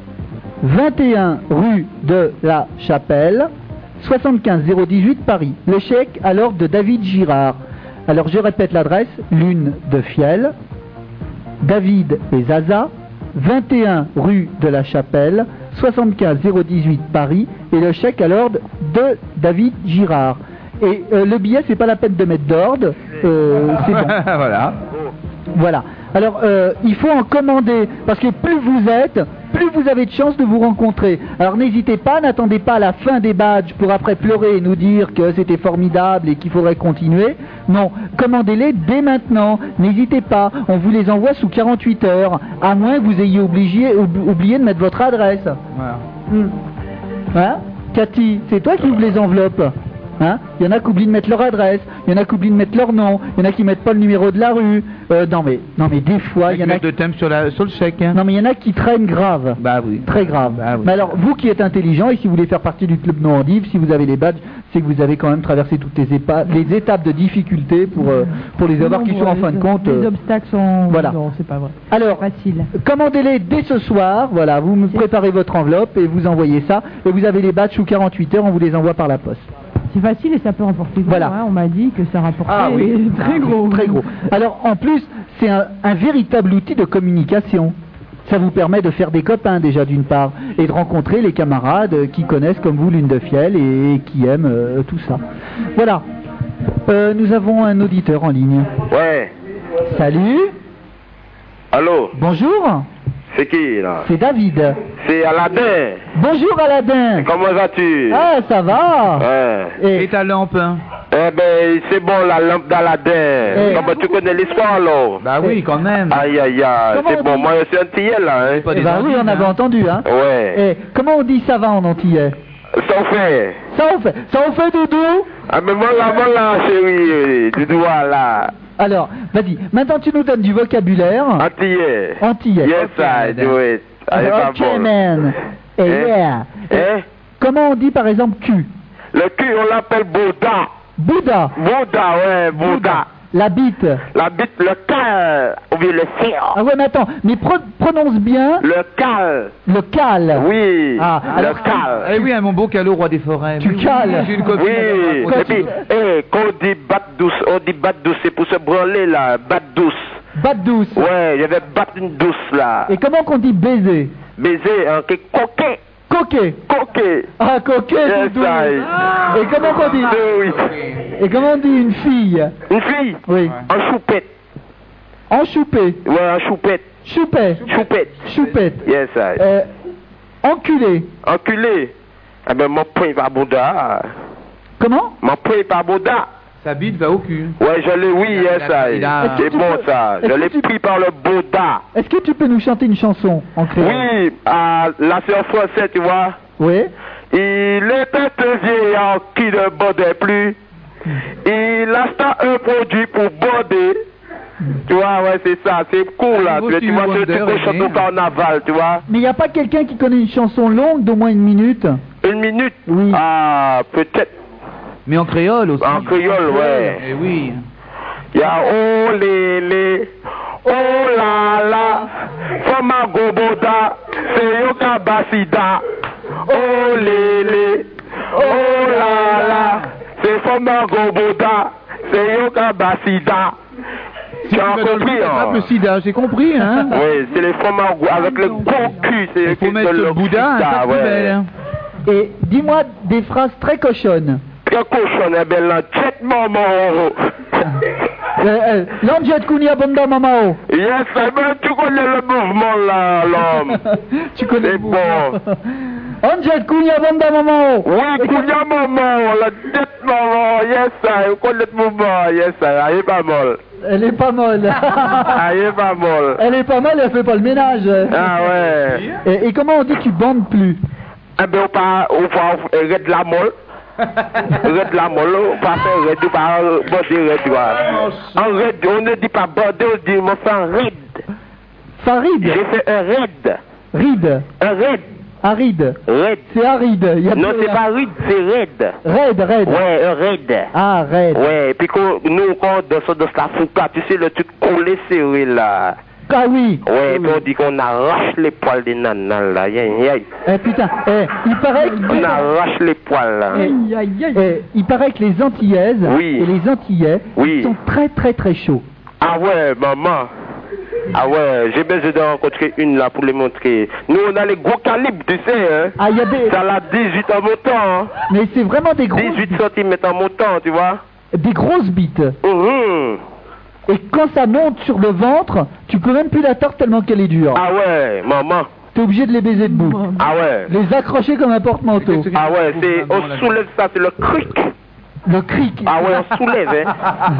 Speaker 3: 21 rue de la Chapelle, 75 018 Paris. Le chèque à l'ordre de David Girard. Alors je répète l'adresse, Lune de Fiel, David et Zaza, 21 rue de la Chapelle, 75 018 Paris, et le chèque à l'ordre de David Girard. Et le billet, c'est pas la peine de mettre d'ordre, c'est bon.
Speaker 4: Voilà.
Speaker 3: Voilà. Alors, il faut en commander, parce que plus vous êtes, plus vous avez de chances de vous rencontrer. Alors n'hésitez pas, n'attendez pas la fin des badges pour après pleurer et nous dire que c'était formidable et qu'il faudrait continuer. Non, commandez-les dès maintenant. N'hésitez pas, on vous les envoie sous 48 heures, à moins que vous ayez oublié de mettre votre adresse.
Speaker 4: Voilà.
Speaker 3: Hein, Cathy, c'est toi qui ouvres les enveloppes. Hein, il y en a qui oublient de mettre leur adresse, il y en a qui oublient de mettre leur nom, il y en a qui mettent pas le numéro de la rue. Non mais des fois, il y en a
Speaker 4: de thème sur le chèque. Hein.
Speaker 3: Non mais il y en a qui traînent grave.
Speaker 4: Bah oui.
Speaker 3: Très grave.
Speaker 4: Bah oui.
Speaker 3: Mais alors, vous qui êtes intelligent et si vous voulez faire partie du club Noandive, si vous avez les badges, c'est que vous avez quand même traversé toutes les étapes de difficulté pour les avoir qui sont en fin de compte.
Speaker 2: Les obstacles sont.
Speaker 3: Voilà.
Speaker 2: Non, c'est pas vrai.
Speaker 3: Alors,
Speaker 2: Facile.
Speaker 3: commandez-les dès ce soir. Voilà, vous me préparez votre enveloppe et vous envoyez ça. Et vous avez les badges sous 48 heures, on vous les envoie par la poste.
Speaker 2: C'est facile et ça peut rapporter gros.
Speaker 3: Voilà.
Speaker 2: Hein, on m'a dit que ça rapportait très gros.
Speaker 3: Très gros. Alors, en plus, c'est un véritable outil de communication. Ça vous permet de faire des copains déjà d'une part et de rencontrer les camarades qui connaissent comme vous Lune de Fiel et qui aiment tout ça. Voilà. Nous avons un auditeur en ligne.
Speaker 8: Ouais.
Speaker 3: Salut.
Speaker 8: Allô.
Speaker 3: Bonjour.
Speaker 8: C'est qui là?
Speaker 3: C'est David.
Speaker 8: C'est Aladin.
Speaker 3: Bonjour Aladin.
Speaker 8: Comment vas-tu?
Speaker 3: Ah, ça va.
Speaker 8: Ouais.
Speaker 4: Et ta lampe, hein?
Speaker 8: Eh ben, c'est bon, la lampe d'Aladin. Comment tu connais l'histoire alors?
Speaker 4: Bah oui, quand même.
Speaker 8: Aïe aïe aïe.
Speaker 3: Comment
Speaker 8: C'est
Speaker 3: on
Speaker 8: bon,
Speaker 3: dit?
Speaker 8: moi je suis antillais là. Hein.
Speaker 4: Pas des
Speaker 3: Bah oui, on
Speaker 4: Antilles,
Speaker 3: avait
Speaker 4: hein.
Speaker 3: entendu, hein.
Speaker 8: Ouais.
Speaker 3: Comment on dit ça va en antillais?
Speaker 8: Ça fait.
Speaker 3: Ça en fait doudou?
Speaker 8: Ah mais voilà chérie, tu dois là.
Speaker 3: Alors, vas-y, maintenant tu nous donnes du vocabulaire.
Speaker 8: Antillais.
Speaker 3: Antillais.
Speaker 8: Yes, I do it. Allez, pas
Speaker 3: Ok,
Speaker 8: bon.
Speaker 3: man. Et yeah.
Speaker 8: Hein?
Speaker 3: Comment on dit par exemple cul?
Speaker 8: Le cul, on l'appelle Bouddha.
Speaker 3: Bouddha.
Speaker 8: Bouddha, ouais, Bouddha.
Speaker 3: La bite.
Speaker 8: La bite, le cal, ou bien le cire.
Speaker 3: Ah ouais, mais attends, mais prononce bien
Speaker 8: Le cal.
Speaker 3: le cal.
Speaker 8: Oui.
Speaker 3: Ah, alors,
Speaker 8: le cal.
Speaker 4: Eh oui, mon beau calot, roi des forêts.
Speaker 3: Tu
Speaker 4: Oui,
Speaker 3: cales.
Speaker 4: j'ai une copine.
Speaker 8: Oui.
Speaker 3: Quand
Speaker 8: Et puis, quand on dit batte douce, c'est pour se branler là, batte douce.
Speaker 3: batte douce.
Speaker 8: Ouais, il y avait batte douce là.
Speaker 3: Et comment qu'on dit baiser?
Speaker 8: Baiser, hein, qui coquet.
Speaker 3: Coquet.
Speaker 8: Coquet.
Speaker 3: Ah, coquet,
Speaker 8: Yes,
Speaker 3: doudou.
Speaker 8: I.
Speaker 3: Et comment qu'on dit?
Speaker 8: Oui.
Speaker 3: Et comment on dit une fille?
Speaker 8: Une fille.
Speaker 3: Oui.
Speaker 8: En choupette.
Speaker 3: Enchoupée.
Speaker 8: Ouais, en choupette.
Speaker 3: Choupet.
Speaker 8: Choupette.
Speaker 3: Choupette.
Speaker 8: Yes, I.
Speaker 3: Enculé.
Speaker 8: Enculé. Eh ben, mon point va Bouddha.
Speaker 3: Comment?
Speaker 8: Mon point pas Bouddha.
Speaker 4: Sa bite va au cul.
Speaker 8: Ouais, je l'ai, oui, yes, I.
Speaker 4: il a-
Speaker 8: C'est bon ça.
Speaker 3: est-ce
Speaker 8: Je
Speaker 3: que
Speaker 8: l'ai
Speaker 3: tu-
Speaker 8: pris par le Bouddha.
Speaker 3: Est-ce que tu peux nous chanter une chanson en créole?
Speaker 8: Oui, là c'est en français, tu vois.
Speaker 3: Oui.
Speaker 8: Il était un vieillard qui ne bandait plus. Il acheta un produit pour bander. Tu vois, ouais, c'est ça, c'est cool là.
Speaker 4: Niveau
Speaker 8: Tu vois,
Speaker 4: Stevie
Speaker 8: tu peux
Speaker 4: Wonder,
Speaker 8: chanter au
Speaker 4: et-
Speaker 8: carnaval, tu vois.
Speaker 3: Mais il n'y a pas quelqu'un qui connaît une chanson longue d'au moins une minute?
Speaker 8: Une minute.
Speaker 3: Oui.
Speaker 8: Ah, peut-être.
Speaker 4: Mais en créole aussi.
Speaker 8: En créole, ouais.
Speaker 4: Eh oui.
Speaker 8: Il y a oh lélé, oh la la, Fama Goboda, c'est Yoka Basida. Oh lélé, oh la la, c'est Fama Goboda, c'est Yoka Basida. Tu as compris, hein?
Speaker 4: Le sida, j'ai compris, hein.
Speaker 8: Oui, c'est les Fama avec le gros cul, c'est
Speaker 4: Il faut mettre le Bouddha, un sac poubelle, hein.
Speaker 3: Et dis-moi des phrases très cochonnes.
Speaker 8: Très cochon, eh ben la tête maman.
Speaker 3: L'anjet Kounia Bonda Mamao.
Speaker 8: Yes, eh ben tu connais le mouvement là, l'homme.
Speaker 3: Tu connais
Speaker 8: C'est
Speaker 3: le
Speaker 8: bon.
Speaker 3: mouvement. Anjet Kounia Bonda Mamao.
Speaker 8: Oui, Kounia maman, la tête maman, yes, I, connais le mouvement, yes, I, elle est pas molle.
Speaker 3: Elle est pas molle.
Speaker 8: Elle est pas molle.
Speaker 3: Elle est pas molle, elle fait pas le ménage.
Speaker 8: Ah ouais.
Speaker 3: Et comment on dit tu bandes plus?
Speaker 8: Eh ben on va arrêter la molle. Arrête la molle, on va faire raid, on va border raid, tu vois. En raid, on ne dit pas border, on dit, on fait un raid.
Speaker 3: Farid.
Speaker 8: J'ai fait un raid.
Speaker 3: Ride.
Speaker 8: Un raid.
Speaker 3: Aride.
Speaker 8: Raid.
Speaker 3: C'est aride. Y a
Speaker 8: Non,
Speaker 3: plus
Speaker 8: c'est
Speaker 3: rien.
Speaker 8: pas raid, c'est raid.
Speaker 3: Raid.
Speaker 8: Ouais, un raid.
Speaker 3: Ah, raid.
Speaker 8: Ouais, et puis nous, quand on danse la fouca, tu sais, le truc collé serré là.
Speaker 3: Ah oui.
Speaker 8: Ouais, et puis on dit qu'on arrache les poils des nanas là.
Speaker 3: Eh putain, il paraît que...
Speaker 8: On arrache les poils là.
Speaker 3: il paraît que les Antillaises
Speaker 8: Oui.
Speaker 3: et les Antillais
Speaker 8: Oui.
Speaker 3: sont très très très chauds.
Speaker 8: Ah ouais, maman. Ah ouais, j'ai besoin de rencontrer une là pour les montrer. Nous, on a les gros calibres, tu sais, hein.
Speaker 3: Ah, il y a des...
Speaker 8: Ça l'a 18 en montant, hein.
Speaker 3: Mais c'est vraiment des grosses
Speaker 8: 18 cm en montant, tu vois.
Speaker 3: des grosses bites. Et quand ça monte sur le ventre, tu peux même plus la tordre tellement qu'elle est dure.
Speaker 8: Ah ouais, maman.
Speaker 3: T'es obligé de les baiser debout.
Speaker 8: Ah ouais.
Speaker 3: Les accrocher comme un porte-manteau.
Speaker 8: Ah ouais, on soulève ça, c'est le cric.
Speaker 3: Le cric.
Speaker 8: Ah ouais, on soulève, hein.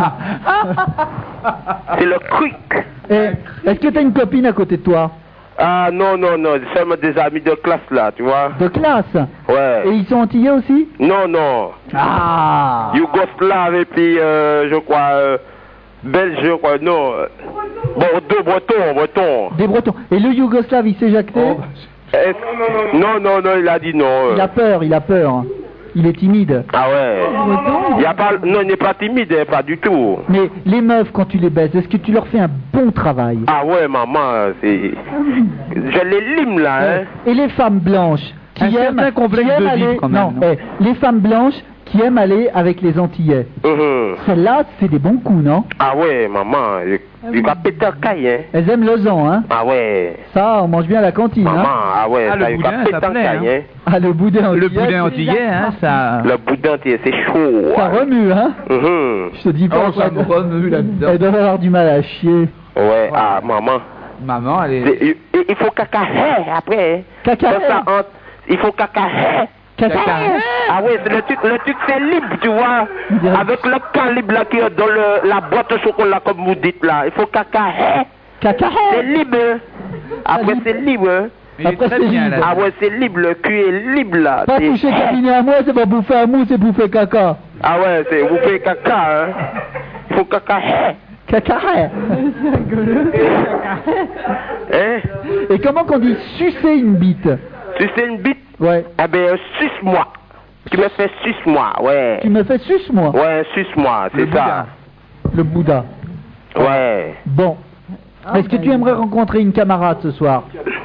Speaker 8: C'est le cric.
Speaker 3: Est-ce que t'as une copine à côté de toi?
Speaker 8: Ah non, seulement des amis de classe là, tu vois.
Speaker 3: De classe?
Speaker 8: Ouais.
Speaker 3: Et ils sont antillais aussi?
Speaker 8: Non.
Speaker 3: Ah.
Speaker 8: Yougoslave et puis, je crois, Belge, je crois, non. Bon, deux Bretons.
Speaker 3: Des Bretons. Et le Yougoslave, il s'est jacté?
Speaker 8: Non, il a dit non.
Speaker 3: Il a peur. Il est timide.
Speaker 8: Ah ouais. Non, il n'est pas timide, hein, pas du tout.
Speaker 3: Mais les meufs, quand tu les baises, est-ce que tu leur fais un bon travail?
Speaker 8: Ah ouais, maman, c'est... Je les lime là, hein.
Speaker 3: Et les femmes blanches qui aiment aller...
Speaker 4: quand même,
Speaker 3: non, les femmes blanches qui aiment aller avec les Antillais. Celles-là, c'est des bons coups, non?
Speaker 8: Ah ouais, maman, il va péter un caille, hein.
Speaker 3: Elles aiment Lausanne, hein?
Speaker 8: Ah ouais.
Speaker 3: Ça, on mange bien à la cantine,
Speaker 8: maman,
Speaker 3: hein?
Speaker 8: Ah ouais,
Speaker 4: le boudin, ça plaît, hein.
Speaker 3: Ah, le boudin antillais.
Speaker 4: Le boudin antillais, hein, ça...
Speaker 8: Le boudin antillais, c'est chaud.
Speaker 3: Ça remue, hein? Je te dis pas...
Speaker 4: Oh, ça me remue là-dedans.
Speaker 3: Elle doit avoir du mal à chier.
Speaker 8: Ouais, ah, maman.
Speaker 4: Maman, elle est...
Speaker 8: Il faut caca après.
Speaker 3: Caca.
Speaker 8: Il faut caca. Ah oui, le truc c'est libre, tu vois. Avec le calibre là qui est dans la boîte au chocolat comme vous dites là. Il faut caca. C'est libre. Après c'est libre.
Speaker 3: Après c'est libre.
Speaker 8: Ah ouais, c'est libre, le cul est libre là.
Speaker 3: Pas toucher cabinet à moi, c'est pas bouffer à mou, c'est bouffer caca.
Speaker 8: Ah ouais, c'est bouffer caca, hein. Il faut caca.
Speaker 3: Caca.
Speaker 2: C'est rigolo.
Speaker 8: Hein?
Speaker 3: Et comment qu'on dit sucer une bite?
Speaker 8: Sucer une bite?
Speaker 3: Ouais.
Speaker 8: Ah ben, suce-moi. Tu me fais suce-moi, ouais.
Speaker 3: Tu me fais suce-moi?
Speaker 8: Ouais, suce-moi, c'est ça.
Speaker 3: Le Bouddha.
Speaker 8: Ouais.
Speaker 3: Bon. Est-ce que tu aimerais rencontrer une camarade ce soir?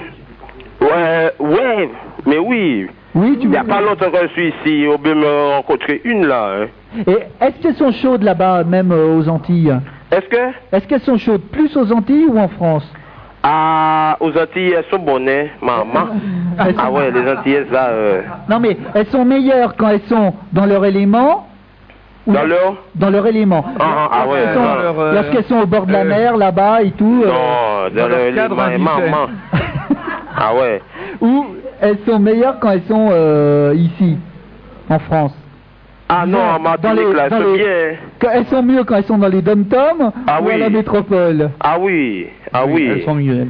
Speaker 8: Ouais, mais oui.
Speaker 3: Oui, tu
Speaker 8: Il n'y a pas longtemps que je suis ici, on peut me rencontrer une là. Hein.
Speaker 3: Et est-ce qu'elles sont chaudes là-bas, même aux Antilles? Est-ce qu'elles sont chaudes plus aux Antilles ou en France?
Speaker 8: Ah, aux Antilles, elles sont bonnes, hein, maman. Ah ouais, les Antillaises là.
Speaker 3: Non mais elles sont meilleures quand elles sont dans leur élément. Dans leur élément.
Speaker 8: Ah ouais.
Speaker 3: Lorsqu'elles sont au bord de la mer, là-bas et tout.
Speaker 8: Non, dans leur élément, maman. Ah ouais.
Speaker 3: Ou elles sont meilleures quand elles sont ici, en France.
Speaker 8: Ah non, en Martinique, là, c'est bien.
Speaker 3: Elles sont mieux quand elles sont dans les dom-toms ou à la métropole.
Speaker 8: Ah oui.
Speaker 4: Elles sont mieux,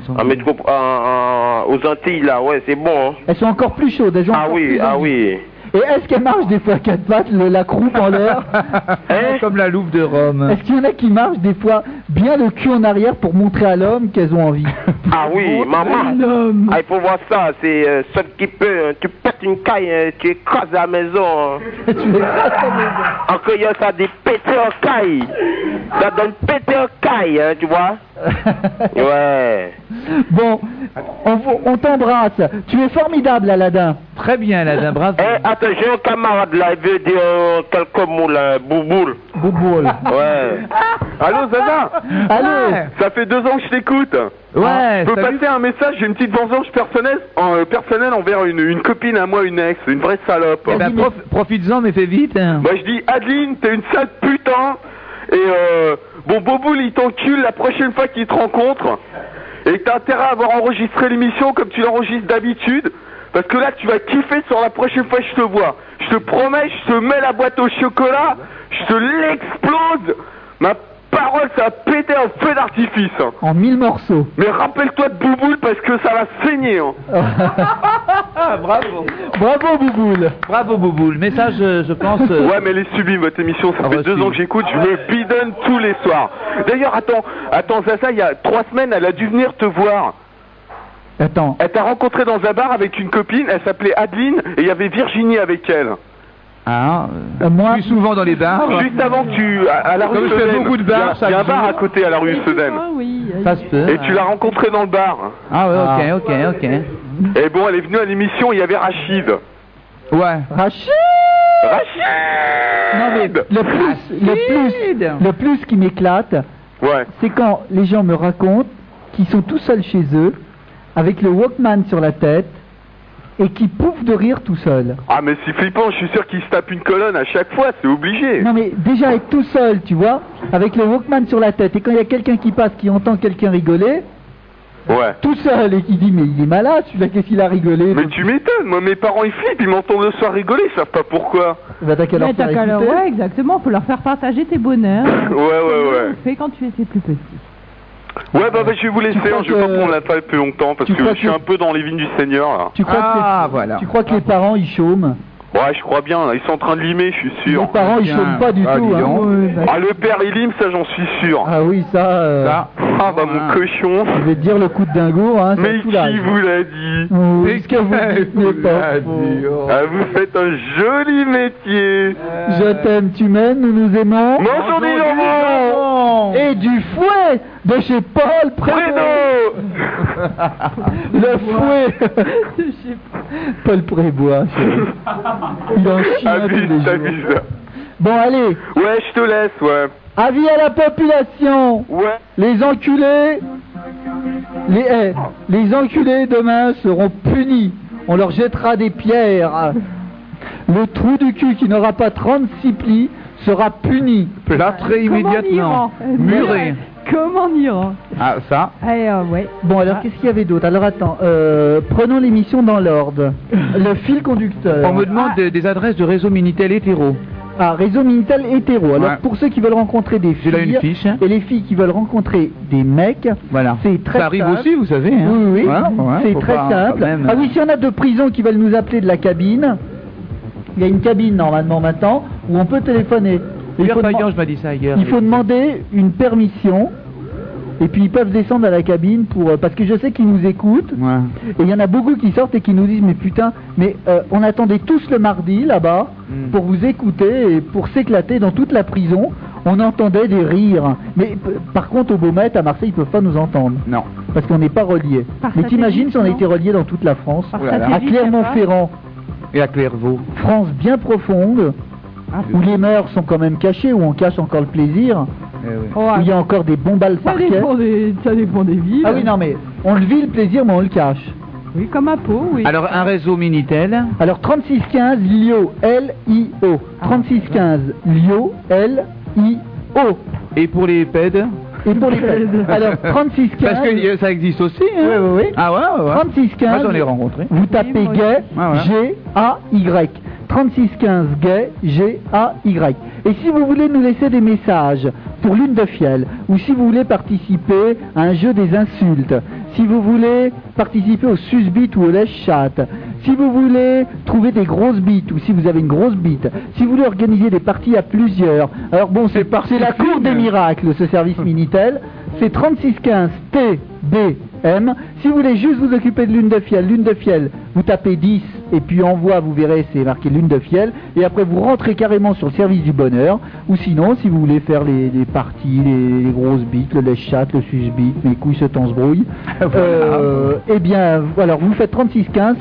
Speaker 8: aux Antilles, là, ouais, c'est bon. Hein.
Speaker 3: Elles sont encore plus chaudes. Elles ont encore plus
Speaker 8: oui.
Speaker 3: Et est-ce qu'elles marchent des fois à quatre pattes, la croupe en l'air?
Speaker 4: Comme la louve de Rome.
Speaker 3: Est-ce qu'il y en a qui marchent des fois bien le cul en arrière pour montrer à l'homme qu'elles ont envie?
Speaker 8: Ah oui, maman. Ah, il faut voir ça, c'est seul qui peut. Tu pètes une caille, tu écrases la maison.
Speaker 3: Tu écrases la maison.
Speaker 8: En cueillant ça des pétés en caille. Ça donne pété en caille, hein, tu vois. Ouais.
Speaker 3: Bon, on t'embrasse. Tu es formidable, Aladin.
Speaker 4: Très bien, Aladin, bravo.
Speaker 8: Attends, j'ai un camarade là, il veut dire quelques mots là, Bouboule.
Speaker 3: Bouboule.
Speaker 8: Ouais.
Speaker 9: Allô, Zaza?
Speaker 3: Allô?
Speaker 9: Ça fait 2 ans que je t'écoute.
Speaker 4: Ouais.
Speaker 9: Je peux passer un message, j'ai une petite vengeance personnelle envers une copine à moi, une ex, une vraie salope.
Speaker 4: Eh ben, profites-en, mais fais vite. Hein.
Speaker 9: Moi je dis, Adeline, t'es une sale putain. Et bon, Boboul il t'encule la prochaine fois qu'il te rencontre. Et t'as intérêt à avoir enregistré l'émission comme tu l'enregistres d'habitude. Parce que là tu vas kiffer sur la prochaine fois que je te vois. Je te promets, je te mets la boîte au chocolat, je te l'explose. Ma parole, ça va péter un feu d'artifice. Hein.
Speaker 3: En 1000 morceaux.
Speaker 9: Mais rappelle-toi de Bouboule parce que ça va saigner. Hein.
Speaker 4: Bravo.
Speaker 3: Bravo, Bouboule.
Speaker 4: Bravo, Bouboule. Mais ça, je pense...
Speaker 9: Ouais, mais elle est sublime, votre émission. Ça fait 2 ans que j'écoute, je me bidonne tous les soirs. D'ailleurs, attends, Zaza, il y a 3 semaines, elle a dû venir te voir.
Speaker 3: Attends.
Speaker 9: Elle t'a rencontré dans un bar avec une copine, elle s'appelait Adeline, et il y avait Virginie avec elle.
Speaker 4: Ah,
Speaker 3: moi,
Speaker 4: plus souvent dans les bars.
Speaker 9: Juste avant que tu... À la rue
Speaker 4: Comme je fais beaucoup de bars,
Speaker 9: il y a un bar à côté, à la rue Sedaine.
Speaker 2: Oui.
Speaker 4: Ça se peut.
Speaker 9: Et tu l'as rencontré dans le bar.
Speaker 4: Ah ouais, ok.
Speaker 9: Et bon, elle est venue à l'émission, il y avait Rachid.
Speaker 4: Ouais.
Speaker 3: Rachid.
Speaker 9: Rachid.
Speaker 3: Non mais le plus qui m'éclate,
Speaker 9: ouais,
Speaker 3: c'est quand les gens me racontent qu'ils sont tout seuls chez eux, avec le Walkman sur la tête, et qui pouffe de rire tout seul.
Speaker 9: Ah mais c'est flippant, je suis sûr qu'il se tape une colonne à chaque fois, c'est obligé.
Speaker 3: Non mais déjà être tout seul, tu vois, avec le Walkman sur la tête, et quand il y a quelqu'un qui passe, qui entend quelqu'un rigoler,
Speaker 9: ouais.
Speaker 3: Tout seul, et qui dit mais il est malade, celui-là, qu'est-ce qu'il a rigolé?
Speaker 9: Mais tu m'étonnes, moi mes parents ils flippent, ils m'entendent le soir rigoler, ils savent pas pourquoi.
Speaker 3: Bah t'as qu'à leur faire écouter.
Speaker 2: Ouais, exactement, faut leur faire partager tes bonheurs.
Speaker 9: Ouais.
Speaker 2: Fais quand tu étais plus petit.
Speaker 9: Ouais, bah je vais vous laisser, je vais pas prendre la table plus longtemps parce que je suis un peu dans les vignes du Seigneur là.
Speaker 3: Tu crois
Speaker 4: voilà.
Speaker 3: Tu crois que les parents ils chôment?
Speaker 9: Ouais, je crois bien, ils sont en train de limer, je suis sûr.
Speaker 3: Les parents ils chôment pas du tout. Hein.
Speaker 9: Ah, le père il lime, ça j'en suis sûr.
Speaker 3: Ah oui, ça.
Speaker 9: Ah bah mon cochon.
Speaker 3: Je vais te dire le coup de dingo, hein.
Speaker 9: Mais qui vous l'a dit?
Speaker 3: Oui, ce que vous dites n'est pas faux.
Speaker 9: Ah, vous faites un joli métier.
Speaker 3: Je t'aime, tu m'aimes, nous nous aimons.
Speaker 9: Bonjour Laurent.
Speaker 3: Et du fouet de chez Paul Prévost. Le fouet. Paul Prévost. Il en chie un tous les jours. Bon, allez.
Speaker 9: Ouais, je te laisse, ouais.
Speaker 3: Avis à la population.
Speaker 9: Ouais.
Speaker 3: Les enculés. Les enculés demain seront punis. On leur jettera des pierres. Le trou du cul qui n'aura pas 36 plis sera puni.
Speaker 4: Plâtré immédiatement. Muré.
Speaker 2: Comment on ira?
Speaker 4: Ah, ça.
Speaker 2: Ouais.
Speaker 3: Bon, alors qu'est-ce qu'il y avait d'autre? Alors attends, prenons l'émission dans l'ordre. Le fil conducteur.
Speaker 4: On me demande des adresses de réseau Minitel hétéro.
Speaker 3: Ah, réseau Minitel hétéro. Alors
Speaker 4: Ouais.
Speaker 3: pour ceux qui veulent rencontrer des
Speaker 4: J'ai là
Speaker 3: filles
Speaker 4: une fiche.
Speaker 3: et les filles qui veulent rencontrer des mecs,
Speaker 4: Voilà.
Speaker 3: c'est très
Speaker 4: Ça arrive
Speaker 3: simple.
Speaker 4: aussi, vous savez. Hein.
Speaker 3: Oui, oui,
Speaker 4: Ouais,
Speaker 3: c'est
Speaker 4: faut
Speaker 3: très
Speaker 4: pas,
Speaker 3: simple.
Speaker 4: quand même.
Speaker 3: Ah oui, s'il y en a de prison qui veulent nous appeler de la cabine, il y a une cabine normalement maintenant où on peut téléphoner. Il
Speaker 4: Pierre
Speaker 3: faut,
Speaker 4: Payan, je m'as dit ça hier.
Speaker 3: il faut demander une permission. Et puis ils peuvent descendre à la cabine pour parce que je sais qu'ils nous écoutent.
Speaker 4: Ouais.
Speaker 3: Et il y en a beaucoup qui sortent et qui nous disent mais putain, mais on attendait tous le mardi là-bas pour vous écouter et pour s'éclater dans toute la prison. On entendait des rires. Mais par contre au Beaumet à Marseille ils peuvent pas nous entendre.
Speaker 4: Non.
Speaker 3: Parce qu'on n'est pas reliés. Mais t'imagines si on a été reliés dans toute la France, à Clermont-Ferrand,
Speaker 4: Et à Clairvaux.
Speaker 3: France bien profonde, où les mœurs sont quand même cachées, où on cache encore le plaisir. Où il y a encore des bombes à le parquet.
Speaker 2: Ça dépend des villes.
Speaker 3: Ah oui, non, mais on le vit le plaisir, mais on le cache.
Speaker 2: Oui, comme à Pau, oui.
Speaker 4: Alors, un réseau Minitel.
Speaker 3: Alors, 3615 LIO, L-I-O. 3615 LIO, L-I-O.
Speaker 4: Et pour les PED.
Speaker 3: Et pour les PED. Alors, 3615.
Speaker 4: Parce que ça existe aussi, hein.
Speaker 3: Oui.
Speaker 4: Ah ouais.
Speaker 3: 3615.
Speaker 4: Moi, j'en ai rencontré.
Speaker 3: Vous tapez gay, G-A-Y. 3615 gay, G-A-Y. Et si vous voulez nous laisser des messages pour Lune de Fiel, ou si vous voulez participer à un jeu des insultes, si vous voulez participer au susbite ou au lèche-chat, si vous voulez trouver des grosses bites, ou si vous avez une grosse bite, si vous voulez organiser des parties à plusieurs, alors bon, c'est la cour des miracles, ce service Minitel, c'est 3615 TBM. Si vous voulez juste vous occuper de Lune de Fiel, vous tapez 10 et puis envoi, vous verrez, c'est marqué Lune de Fiel, et après vous rentrez carrément sur le service du bonheur, ou sinon, si vous voulez faire les parties, les grosses bites, le lèche-chat, le susbite, mes couilles se brouille, eh bien, alors vous faites 3615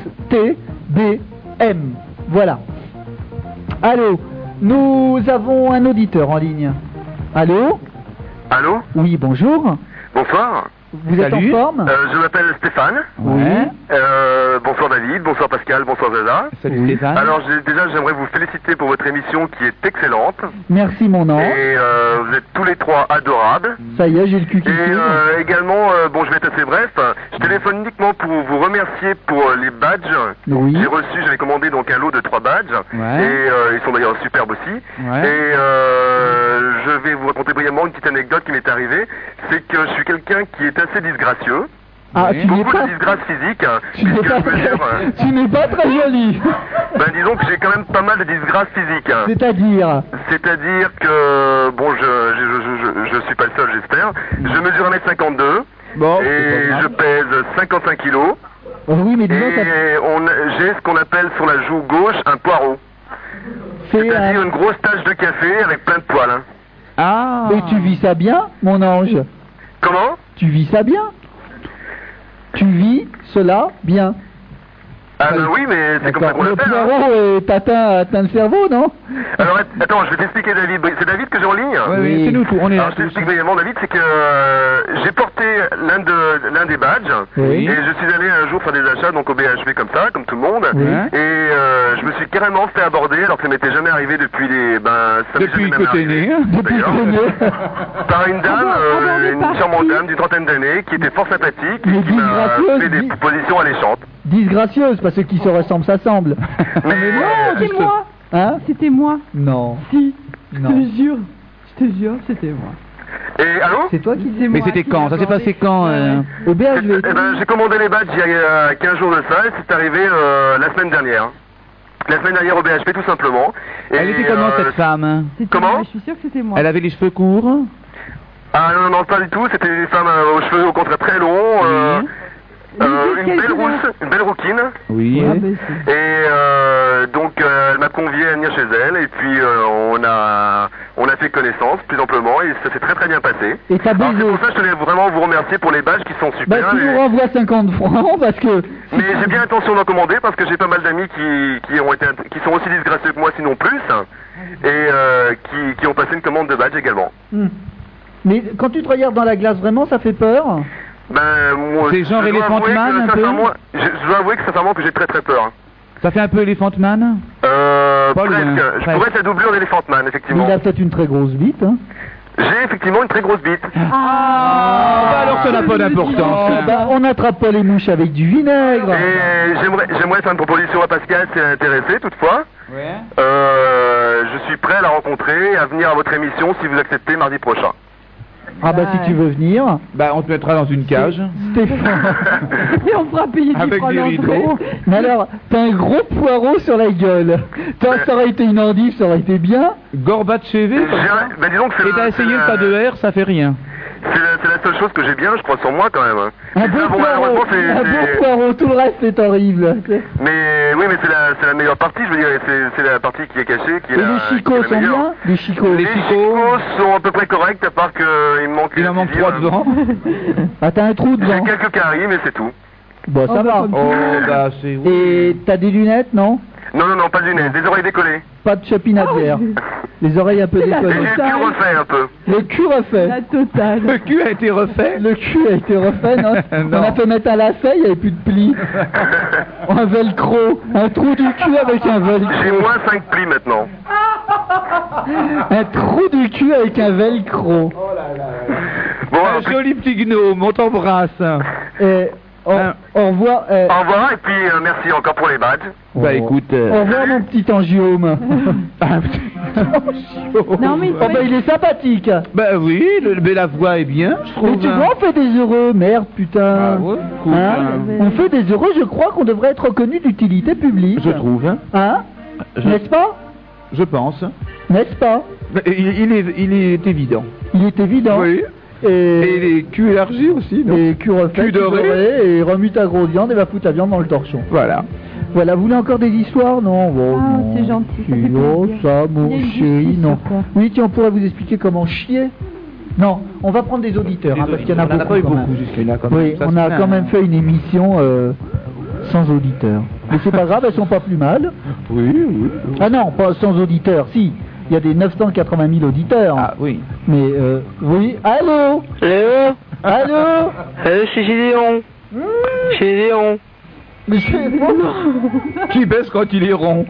Speaker 3: TBM. Voilà. Allô, nous avons un auditeur en ligne. Allô?
Speaker 10: Allô?
Speaker 3: Oui, bonjour.
Speaker 10: Bonsoir.
Speaker 3: Vous êtes en forme?
Speaker 10: Je m'appelle Stéphane.
Speaker 3: Ouais.
Speaker 10: Bonsoir David, bonsoir Pascal, bonsoir Zaza.
Speaker 4: Salut Stéphane.
Speaker 10: Alors déjà j'aimerais vous féliciter pour votre émission qui est excellente.
Speaker 3: Merci mon ange.
Speaker 10: Et vous êtes tous les trois adorables.
Speaker 3: Ça y est, j'ai le cul qui tourne.
Speaker 10: Et également, bon je vais être assez bref, je téléphone uniquement pour vous remercier pour les badges.
Speaker 3: Oui.
Speaker 10: J'ai reçu, j'avais commandé donc un lot de 3 badges.
Speaker 3: Ouais.
Speaker 10: Et ils sont d'ailleurs superbes aussi.
Speaker 4: Ouais.
Speaker 10: Et je vais vous raconter brièvement une petite anecdote qui m'est arrivée. C'est que je suis quelqu'un qui est assez disgracieux.
Speaker 3: Ah, tu n'es
Speaker 10: Beaucoup
Speaker 3: pas...
Speaker 10: de disgrâce physique.
Speaker 3: Tu n'es pas, tu n'es pas très joli.
Speaker 10: Ben disons que j'ai quand même pas mal de disgrâce physique.
Speaker 3: C'est-à-dire
Speaker 10: que, bon, je suis pas le seul, j'espère. Je mesure 1m52.
Speaker 4: Bon,
Speaker 10: et je pèse 55 kilos.
Speaker 3: Oh oui, mais disons
Speaker 10: et j'ai ce qu'on appelle sur la joue gauche un poireau. C'est-à-dire une grosse tache de café avec plein de poils. Hein.
Speaker 4: Ah.
Speaker 3: Et tu vis ça bien, mon ange?
Speaker 10: Comment?
Speaker 3: Tu vis ça bien? Tu vis cela bien?
Speaker 10: Ah bah oui, mais c'est comme ça qu'on
Speaker 3: Le
Speaker 10: l'appelle. Hein.
Speaker 3: poireau atteint le cerveau, non?
Speaker 10: Alors attends, je vais t'expliquer David. C'est David que j'ai en ligne?
Speaker 4: Oui, c'est nous tous, on est là.
Speaker 10: Alors je t'explique brièvement David, c'est que j'ai porté l'un des badges
Speaker 3: Oui.
Speaker 10: et je suis allé un jour faire des achats donc au BHP comme ça, comme tout le monde.
Speaker 3: Oui.
Speaker 10: Et je me suis carrément fait aborder alors que ça m'était jamais arrivé depuis ça m'est
Speaker 4: Depuis
Speaker 10: jamais
Speaker 4: que t'es
Speaker 10: arrivé,
Speaker 4: né.
Speaker 3: Depuis
Speaker 10: d'ailleurs.
Speaker 3: que t'es né.
Speaker 10: Par une dame,
Speaker 2: abordé
Speaker 10: une
Speaker 2: par
Speaker 10: charmante
Speaker 2: qui?
Speaker 10: dame d'une trentaine d'années qui était fort sympathique
Speaker 3: Mais
Speaker 10: et qui m'a
Speaker 3: disgracieuse,
Speaker 10: fait des propositions alléchantes.
Speaker 3: Disgracieuse, parce que qui se ressemble s'assemble.
Speaker 10: Mais
Speaker 2: C'était moi.
Speaker 3: Hein?
Speaker 2: C'était moi.
Speaker 3: Non.
Speaker 2: Si.
Speaker 3: Non.
Speaker 2: Je te jure, c'était moi.
Speaker 10: Et allô?
Speaker 3: C'est toi qui
Speaker 2: C'est
Speaker 4: Mais
Speaker 2: moi
Speaker 4: c'était
Speaker 2: qui
Speaker 4: quand?
Speaker 2: l'ai
Speaker 4: Ça s'est
Speaker 2: abordé.
Speaker 4: passé quand
Speaker 3: Au BHV.
Speaker 10: Eh ben, j'ai commandé les badges il y a 15 jours de ça et c'est arrivé la semaine dernière. La semaine dernière au BHP tout simplement. Et,
Speaker 4: Elle était comment cette femme?
Speaker 2: C'était
Speaker 10: Comment
Speaker 2: moi, je suis sûre que c'était moi.
Speaker 4: Elle avait les cheveux courts?
Speaker 10: Ah non, pas du tout, c'était une femme aux cheveux au contraire très longs, une belle rouquine.
Speaker 4: Oui.
Speaker 2: Ah, ben,
Speaker 10: Et donc elle m'a convié à venir chez elle et puis on a fait connaissance plus amplement et ça s'est très très bien passé.
Speaker 3: Et t'as
Speaker 10: Alors, c'est
Speaker 3: baisé.
Speaker 10: pour ça que je tenais vraiment vous remercier pour les badges qui sont
Speaker 3: Bah,
Speaker 10: super.
Speaker 3: tu nous
Speaker 10: et-
Speaker 3: renvoies 50 francs parce que.
Speaker 10: Mais j'ai bien l'intention d'en commander parce que j'ai pas mal d'amis qui sont aussi disgracieux que moi sinon plus et qui ont passé une commande de badge également.
Speaker 3: Mais quand tu te regardes dans la glace, vraiment, ça fait peur.
Speaker 10: Ben moi,
Speaker 4: C'est genre
Speaker 10: je dois
Speaker 4: Elephant
Speaker 10: avouer que,
Speaker 4: Man, un peu
Speaker 10: sincèrement, je dois avouer que sincèrement que j'ai très très peur.
Speaker 4: Ça fait un peu Elephant Man? Pas
Speaker 10: Presque.
Speaker 4: loin,
Speaker 10: Je
Speaker 4: presque.
Speaker 10: pourrais être la doublure d'Elephant Man
Speaker 3: Mais
Speaker 10: effectivement.
Speaker 3: il a peut-être une très grosse bite. Hein.
Speaker 10: J'ai effectivement une très grosse bite.
Speaker 4: Ah, bah alors ça n'a pas d'importance.
Speaker 3: Bah, on n'attrape pas les mouches avec du vinaigre.
Speaker 10: Et j'aimerais faire une proposition à Pascal si elle est intéressée toutefois.
Speaker 4: Ouais.
Speaker 10: Je suis prêt à la rencontrer et à venir à votre émission si vous acceptez mardi prochain.
Speaker 3: Ah bah si tu veux venir.
Speaker 4: Bah on te mettra dans une cage.
Speaker 3: Stéphane.
Speaker 2: Et on fera payer 10
Speaker 4: Avec
Speaker 2: francs
Speaker 4: des
Speaker 2: l'entrée.
Speaker 4: rideaux.
Speaker 3: Mais alors, t'as un gros poireau sur la gueule. Toi, ça aurait été une endive, ça aurait été bien.
Speaker 4: Gorbatchev, comme ça.
Speaker 10: Ben disons que c'est
Speaker 4: Et t'as essayé le pas de R, ça fait rien.
Speaker 10: C'est la seule chose que j'ai bien, je crois, sur moi quand même.
Speaker 3: Un
Speaker 10: Et
Speaker 3: beau
Speaker 10: ça, bon,
Speaker 3: poireau,
Speaker 10: malheureusement,
Speaker 3: un beau poireau, tout le reste est horrible.
Speaker 10: Mais oui, mais c'est la meilleure partie, je veux dire, c'est la partie qui est cachée, qui est
Speaker 3: Et
Speaker 10: la,
Speaker 3: les
Speaker 10: qui est
Speaker 3: chicots
Speaker 10: la
Speaker 3: sont
Speaker 10: meilleure.
Speaker 3: bien. Les chicots.
Speaker 10: Les chicots sont à peu près corrects, à part qu'il me manque...
Speaker 4: Il en manque 3 devant.
Speaker 3: Ah, t'as un trou
Speaker 10: J'ai
Speaker 3: devant.
Speaker 10: quelques caries, mais c'est tout.
Speaker 3: Bon, ça va.
Speaker 4: Oh bah c'est...
Speaker 3: Et t'as des lunettes, non?
Speaker 10: Non, pas de lunettes, des oreilles décollées.
Speaker 3: Pas de chopinadière. Les oreilles un peu
Speaker 10: Et
Speaker 3: décollées.
Speaker 10: j'ai le cul refait un peu.
Speaker 3: Le cul refait.
Speaker 2: La totale.
Speaker 4: Le cul a été refait.
Speaker 3: Le cul a été refait, non?
Speaker 4: Non.
Speaker 3: On a fait mettre un lacet, il n'y avait plus de plis. Un velcro. Un trou du cul avec un velcro.
Speaker 10: J'ai moins 5 plis maintenant.
Speaker 3: Un trou du cul avec un velcro.
Speaker 10: Bon,
Speaker 4: Un joli petit gnome, on t'embrasse.
Speaker 3: Et au revoir.
Speaker 10: au revoir, et puis merci encore pour les badges.
Speaker 4: Bah écoute...
Speaker 3: Au revoir mon petit angiome.
Speaker 2: Non, mais il
Speaker 3: Oh bah il est sympathique.
Speaker 4: Bah oui, mais la voix est bien, je trouve.
Speaker 3: Mais tu vois, on fait des heureux, merde, putain.
Speaker 4: Ah ouais, cool,
Speaker 3: Hein
Speaker 4: hein.
Speaker 3: On fait des heureux, je crois qu'on devrait être reconnu d'utilité publique.
Speaker 4: Je trouve.
Speaker 3: Hein? N'est-ce pas?
Speaker 4: Je pense.
Speaker 3: N'est-ce pas?
Speaker 4: Il est évident.
Speaker 3: Il est évident.
Speaker 4: Oui. Et les culs élargis aussi, non?
Speaker 3: Et cul refait,
Speaker 4: Cul doré.
Speaker 3: et remue ta grosse viande et va foutre ta viande dans le torchon.
Speaker 4: Voilà.
Speaker 3: Voilà, vous voulez encore des histoires? Non, bon,
Speaker 2: Ah,
Speaker 3: non.
Speaker 2: c'est gentil, ça fait
Speaker 3: Oh,
Speaker 2: plaisir.
Speaker 3: ça, mon
Speaker 2: Il y a une
Speaker 3: chéri,
Speaker 2: justice,
Speaker 3: non.
Speaker 2: quoi.
Speaker 3: Oui, tiens, on pourrait vous expliquer comment chier. Non, on va prendre des auditeurs, hein, parce qu'il y en a
Speaker 4: On
Speaker 3: beaucoup.
Speaker 4: n'en a pas eu
Speaker 3: quand
Speaker 4: beaucoup
Speaker 3: même.
Speaker 4: jusque-là, quand même.
Speaker 3: Oui,
Speaker 4: Ça
Speaker 3: on
Speaker 4: se
Speaker 3: a
Speaker 4: fait,
Speaker 3: quand
Speaker 4: hein.
Speaker 3: même fait une émission sans auditeurs. Mais c'est pas grave, elles sont pas plus mal.
Speaker 4: Oui.
Speaker 3: Ah non, pas sans auditeurs, si. Il y a des 980 000 auditeurs.
Speaker 4: Ah oui.
Speaker 3: Mais, oui. Allô?
Speaker 8: Léo
Speaker 3: Allô?
Speaker 8: C'est Gédéon. Gédéon.
Speaker 3: Mais je
Speaker 4: Qui baisse quand il est rond?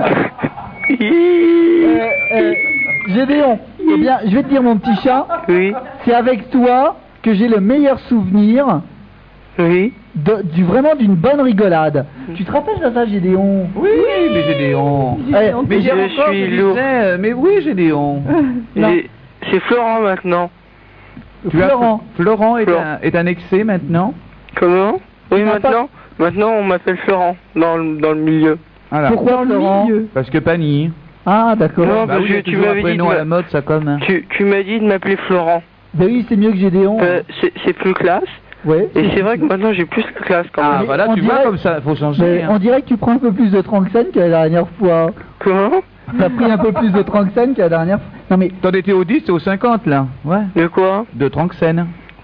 Speaker 3: Gédéon, eh bien, je vais te dire mon petit chat.
Speaker 8: Oui.
Speaker 3: C'est avec toi que j'ai le meilleur souvenir
Speaker 8: Oui.
Speaker 3: vraiment d'une bonne rigolade. Tu te rappelles de ça, Gédéon?
Speaker 4: Oui, mais Gédéon. Mais hier
Speaker 8: Je
Speaker 4: encore,
Speaker 8: suis
Speaker 4: je
Speaker 8: lourd.
Speaker 4: disais, mais oui, Gédéon.
Speaker 8: C'est Florent maintenant.
Speaker 3: Florent.
Speaker 4: Florent est,
Speaker 8: Florent.
Speaker 4: est annexé maintenant.
Speaker 8: Comment? Oui,
Speaker 3: Tu n'as
Speaker 8: maintenant. Maintenant, on m'appelle Florent dans le milieu.
Speaker 4: Voilà.
Speaker 3: Pourquoi Florent?
Speaker 4: Parce que Pani.
Speaker 3: Ah, d'accord.
Speaker 8: Non,
Speaker 4: Bah
Speaker 8: parce
Speaker 4: oui,
Speaker 8: que
Speaker 4: il y a
Speaker 8: tu
Speaker 4: toujours un
Speaker 8: m'avais dit.
Speaker 4: prénom à la mode, ça comme.
Speaker 8: Tu m'as dit de m'appeler Florent.
Speaker 3: Ben oui, c'est mieux que Gédéon.
Speaker 8: C'est plus classe.
Speaker 3: Ouais.
Speaker 8: Et c'est vrai que maintenant j'ai plus la classe quand
Speaker 4: Ah
Speaker 8: même.
Speaker 4: voilà,
Speaker 3: on
Speaker 4: tu vois
Speaker 3: dirait-
Speaker 4: comme ça, faut changer.
Speaker 3: Mais
Speaker 4: hein.
Speaker 3: on dirait que tu prends un peu plus de Tranxène que la dernière fois.
Speaker 8: Comment?
Speaker 3: T'as pris un peu plus de Tranxène que la dernière fois. Non mais,
Speaker 4: T'en étais au 10 et au 50 là. Ouais.
Speaker 8: De quoi?
Speaker 4: De Tranxène.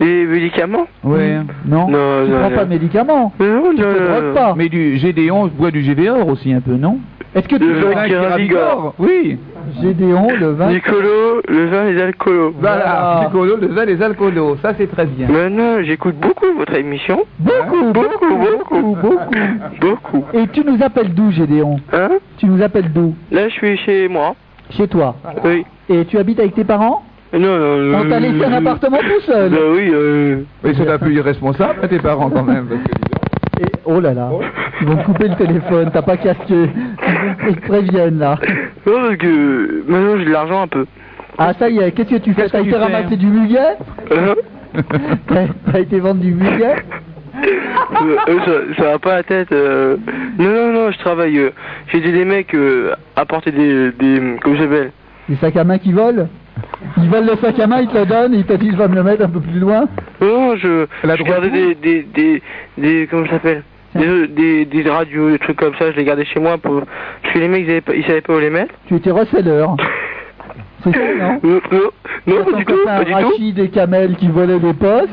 Speaker 8: Des médicaments?
Speaker 4: Ouais. Non.
Speaker 8: Non,
Speaker 3: Tu
Speaker 8: non,
Speaker 3: prends
Speaker 8: non.
Speaker 3: pas de médicaments.
Speaker 8: Non,
Speaker 3: Tu te drogues pas.
Speaker 4: Mais du Gédéon boit du GVR aussi un peu, non?
Speaker 3: Est-ce que tu
Speaker 8: Le vin
Speaker 4: vin
Speaker 8: qui ravigore.
Speaker 4: Oui.
Speaker 3: Gédéon, le vin.
Speaker 8: Nicolo, le vin et les alcoolos.
Speaker 4: Voilà. Nicolo, le vin, les alcoolos. Ça, c'est très bien.
Speaker 8: Maintenant, j'écoute beaucoup votre émission.
Speaker 3: Beaucoup, beaucoup. Et tu nous appelles d'où, Gédéon?
Speaker 8: Hein?
Speaker 3: Tu nous appelles d'où?
Speaker 8: Là, je suis chez moi.
Speaker 3: Chez toi.
Speaker 8: Oui.
Speaker 3: Et tu habites avec tes parents?
Speaker 8: Non.
Speaker 3: On t'a laissé un appartement tout seul?
Speaker 8: Bah oui,
Speaker 4: Mais c'est un peu irresponsable, tes parents, quand même. Parce que...
Speaker 3: Et, oh là là, ils vont te couper le téléphone, t'as pas casqué. Ils te préviennent là.
Speaker 8: Non, parce que maintenant, j'ai de l'argent un peu.
Speaker 3: Ah ça y est, qu'est-ce que tu fais?
Speaker 4: Qu'est-ce
Speaker 3: T'as
Speaker 4: que
Speaker 3: été
Speaker 4: tu fais
Speaker 3: ramasser du muguet?
Speaker 8: Hein?
Speaker 3: T'as été vendre du muguet?
Speaker 8: Ça va pas la tête. Non, je travaille. J'ai aidé des mecs à porter des comment ça s'appelle?
Speaker 3: Des sacs à main qui volent? Ils volent le sac à main, ils te le donnent et ils te disent je vais me le mettre un peu plus loin.
Speaker 8: Non, je gardais des comment ça s'appelle? Des radios, des trucs comme ça, je les gardais chez moi pour... Parce que les mecs, ils savaient pas où les mettre.
Speaker 3: Tu étais reseller. C'est ça, non?
Speaker 8: Non, pas du tout, pas du tout.
Speaker 3: Rachid et Kamel qui volaient des postes.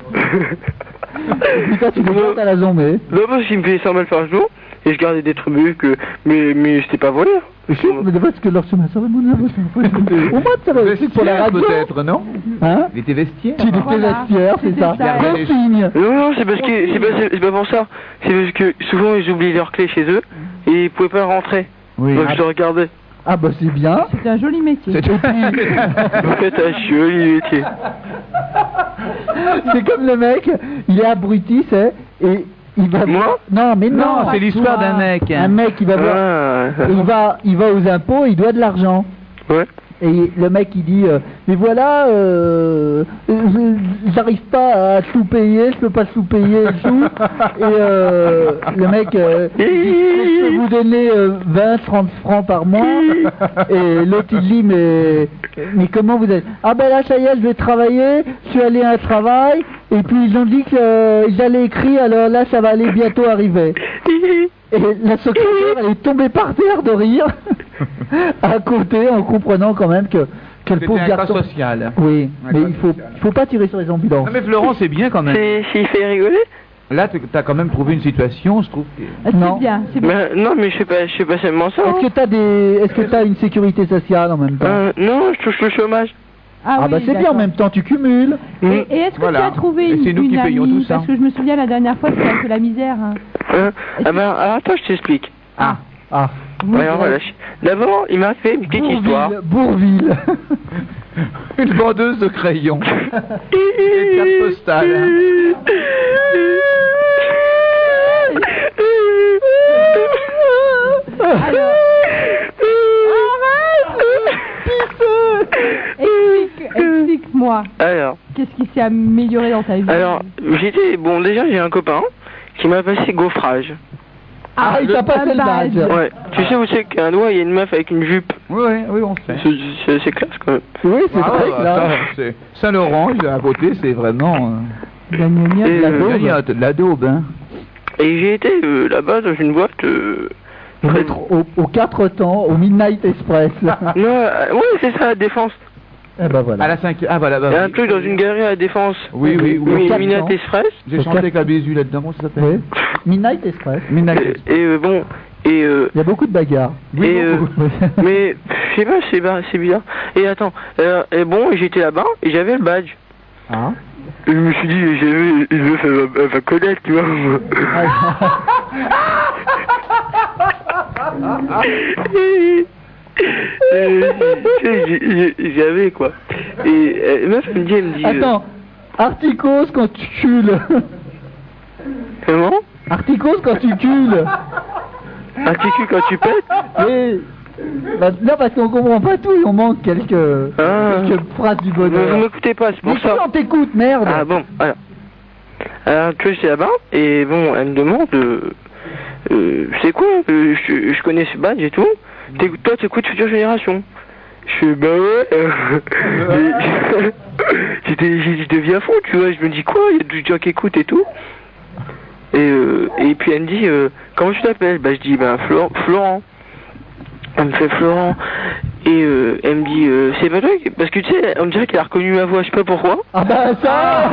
Speaker 3: Et puis toi, tu les à la zombie.
Speaker 8: Non, parce qu'ils me payaient 100 balles par jour, et je gardais des trucs, mais c'était pas volé.
Speaker 3: Mais parce que leur chemin, ça va mon au moins, ça va aussi pour la radio.
Speaker 4: Peut-être, non?
Speaker 3: Hein?
Speaker 4: Il était vestiaire.
Speaker 3: Tu étais vestiaire, c'est ça.
Speaker 4: Regardez les
Speaker 3: signe.
Speaker 8: Non, c'est parce que, c'est pas pour ça. C'est parce que souvent, ils oublient leurs clés chez eux, et ils pouvaient pas rentrer.
Speaker 4: Oui.
Speaker 8: Donc je le regardais.
Speaker 3: Ah bah c'est bien.
Speaker 2: C'est un joli métier.
Speaker 8: Donc c'est un joli métier.
Speaker 3: C'est comme le mec, il est abruti, c'est, et il va...
Speaker 8: Moi?
Speaker 3: Non, mais non.
Speaker 4: Non, c'est l'histoire d'un mec.
Speaker 3: Un mec, il va voir, il va aux impôts, il doit de l'argent.
Speaker 8: Ouais.
Speaker 3: Et le mec il dit mais voilà j'arrive pas à tout payer, je peux pas tout payer et tout. Et le mec il dit je peux vous donner 20-30 francs par mois. Et l'autre il dit mais comment vous êtes? Ah ben là ça y est, je vais travailler, je suis allé à un travail et puis ils ont dit qu'ils allaient écrire, alors là ça va aller bientôt arriver. Et la secrétaire elle est tombée par terre de rire à côté en comprenant quand même que le pauvre garçon
Speaker 4: social.
Speaker 3: Oui, mais il faut pas tirer sur les ambulances.
Speaker 4: Non mais Florent, c'est bien quand même.
Speaker 8: S'il fait rigoler.
Speaker 4: Là, t'as quand même trouvé une situation, je trouve.
Speaker 3: Non.
Speaker 2: C'est bien, c'est bien.
Speaker 8: Non, mais je fais pas seulement ça.
Speaker 3: Est-ce que t'as une sécurité sociale en même temps?
Speaker 8: Non, je touche le chômage.
Speaker 3: Ah
Speaker 2: oui,
Speaker 3: bah c'est bien, en même temps tu cumules.
Speaker 2: Et est-ce que
Speaker 4: Voilà.
Speaker 2: tu as trouvé
Speaker 4: Et c'est nous
Speaker 2: une
Speaker 4: qui payons
Speaker 2: amie?
Speaker 4: tout ça.
Speaker 2: Parce que je me souviens la dernière fois c'était un peu la misère. Hein.
Speaker 8: Ah ben, alors, attends, je t'explique.
Speaker 3: Ah.
Speaker 8: Alors voilà. D'abord, il m'a fait une petite histoire.
Speaker 3: Bourville.
Speaker 4: Une vendeuse de crayons. Des cartes postales.
Speaker 2: Alors... Explique-moi.
Speaker 8: Alors.
Speaker 2: Qu'est-ce qui s'est amélioré dans ta vie?
Speaker 8: Alors, déjà j'ai un copain qui m'a passé gaufrage.
Speaker 3: Ah, il t'a passé le badge.
Speaker 8: Ouais. Tu sais où c'est qu'un doigt, il y a une meuf avec une jupe.
Speaker 4: Oui, on sait.
Speaker 8: C'est classe quand même.
Speaker 3: Oui, c'est vrai que là...
Speaker 4: c'est Saint-Laurent, à côté, c'est vraiment...
Speaker 3: de
Speaker 4: la daube, hein.
Speaker 8: Et j'ai été là-bas dans une boîte...
Speaker 3: Aux 4 temps, au Midnight Express.
Speaker 8: Oui, c'est ça, la Défense.
Speaker 3: Eh ben voilà.
Speaker 4: À la 5e. Ah voilà.
Speaker 8: Il y a un truc dans une galerie à la Défense.
Speaker 4: Oui.
Speaker 8: Midnight Express.
Speaker 4: J'ai chanté avec la Bézu là-dedans, comment ça s'appelle?
Speaker 3: Oui. Midnight Express.
Speaker 4: Midnight Express.
Speaker 3: Il y a beaucoup de bagarres.
Speaker 8: Mais je sais pas, c'est bizarre. Et attends, j'étais là-bas et j'avais le badge.
Speaker 3: Ah.
Speaker 8: Et je me suis dit, il va connaître, tu vois. J'avais quoi. Et meuf elle me dit...
Speaker 3: Attends, Articos quand tu cules.
Speaker 8: Comment?
Speaker 3: Articos quand tu cules.
Speaker 8: Articus quand tu pètes?
Speaker 3: Oui. Bah, non, parce qu'on comprend pas tout, on manque quelques phrases du bonheur.
Speaker 8: Vous m'écoutez pas, c'est pour
Speaker 3: mais
Speaker 8: ça.
Speaker 3: Mais on t'écoute, merde.
Speaker 8: Ah bon, alors tu vois, j'étais là-bas, et bon, elle me demande, c'est quoi, je connais ce badge et tout, toi t'écoutes Future Génération. Je fais, bah ouais, j'étais devenu à fond, tu vois, je me dis quoi, il y a des gens qui écoutent et tout. Et puis elle me dit, comment tu t'appelles? Bah je dis, Florent. Elle me fait Florent.
Speaker 11: Et elle me dit, c'est pas toi, parce que tu sais, on dirait qu'elle a reconnu ma voix, je sais pas pourquoi.
Speaker 3: Ah bah ça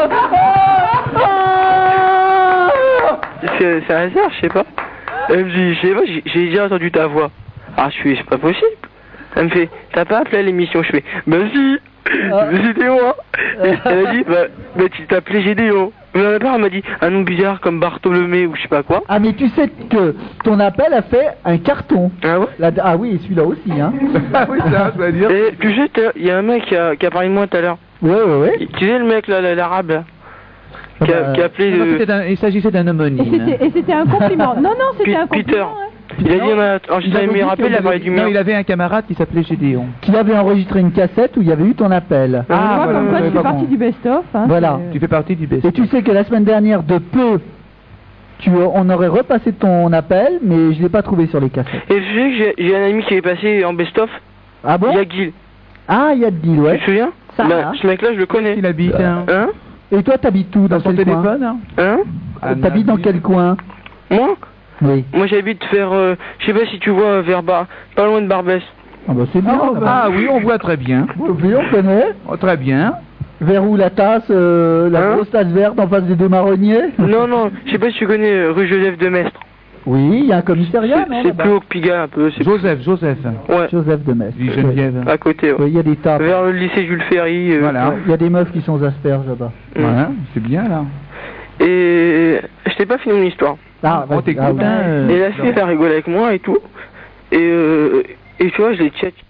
Speaker 11: C'est un hasard, je sais pas. Elle me dit, je sais pas, j'ai déjà entendu ta voix. Ah, je fais, c'est pas possible. Elle me fait, t'as pas appelé à l'émission? Je fais, bah si, Gédéon. Elle a dit, bah tu t'appelais Gédéon. Mais à la part, elle m'a dit, un nom bizarre comme Bartholomé ou je sais pas quoi.
Speaker 3: Ah mais tu sais que ton appel a fait un carton.
Speaker 11: Ah ouais?
Speaker 3: Ah oui, et celui-là aussi, hein.
Speaker 4: Ah oui, ça, je dois dire.
Speaker 11: Et tu sais, il y a un mec qui a parlé de moi tout à l'heure.
Speaker 3: Ouais.
Speaker 11: Tu sais le mec là, l'arabe là, qui a appelé
Speaker 4: Il s'agissait d'un homonyme.
Speaker 2: Et c'était un compliment. Non, c'était un
Speaker 11: Peter.
Speaker 2: compliment. Hein.
Speaker 11: Il a dit, on a enregistré mes rappels, il a parlé du mien.
Speaker 4: Non, il avait un camarade qui s'appelait Gédéon.
Speaker 3: Qui avait enregistré une cassette où il y avait eu ton appel.
Speaker 2: Ah, voilà, comme quoi tu fais partie du best-of. Hein,
Speaker 3: voilà.
Speaker 4: Tu fais partie du best-of.
Speaker 3: Et tu sais que la semaine dernière, de peu, on aurait repassé ton appel, mais je l'ai pas trouvé sur les cassettes.
Speaker 11: Et tu sais que j'ai un ami qui est passé en best-of.
Speaker 3: Ah bon?
Speaker 11: Yagil.
Speaker 3: Ah, Yagil, ouais.
Speaker 11: Tu te souviens? Ce mec-là, je le connais.
Speaker 4: Il habite,
Speaker 11: hein?
Speaker 3: Et toi, t'habites où? Dans
Speaker 4: son
Speaker 3: quel
Speaker 4: téléphone,
Speaker 3: coin?
Speaker 11: Hein?
Speaker 3: T'habites dans quel coin?
Speaker 11: Moi?
Speaker 3: Oui.
Speaker 11: Moi, j'habite vers, je sais pas si tu vois, vers pas loin de Barbès.
Speaker 3: Ah bah c'est bien.
Speaker 4: Ah oui, on voit très bien.
Speaker 3: Oui, on connaît.
Speaker 4: Oh, très bien.
Speaker 3: Vers où la tasse, la grosse tasse verte en face des deux marronniers?
Speaker 11: Non, je sais pas si tu connais rue Joseph de Maistre.
Speaker 3: Oui, il y a un commissariat, non?
Speaker 11: C'est plus haut que Pigalle un peu.
Speaker 4: Joseph.
Speaker 11: Ouais.
Speaker 3: Joseph de Maistre.
Speaker 4: Geneviève.
Speaker 11: À côté, ouais.
Speaker 3: Oui, il y a des tables.
Speaker 11: Vers le lycée Jules Ferry.
Speaker 4: Voilà.
Speaker 3: Il y a des meufs qui sont aux asperges là-bas.
Speaker 4: Voilà, c'est bien là.
Speaker 11: Et je t'ai pas fini mon histoire.
Speaker 3: Ah,
Speaker 4: on t'écoute.
Speaker 3: ouais.
Speaker 11: Et la fille, elle a rigolé avec moi et tout. Et tu vois, je l'ai chat.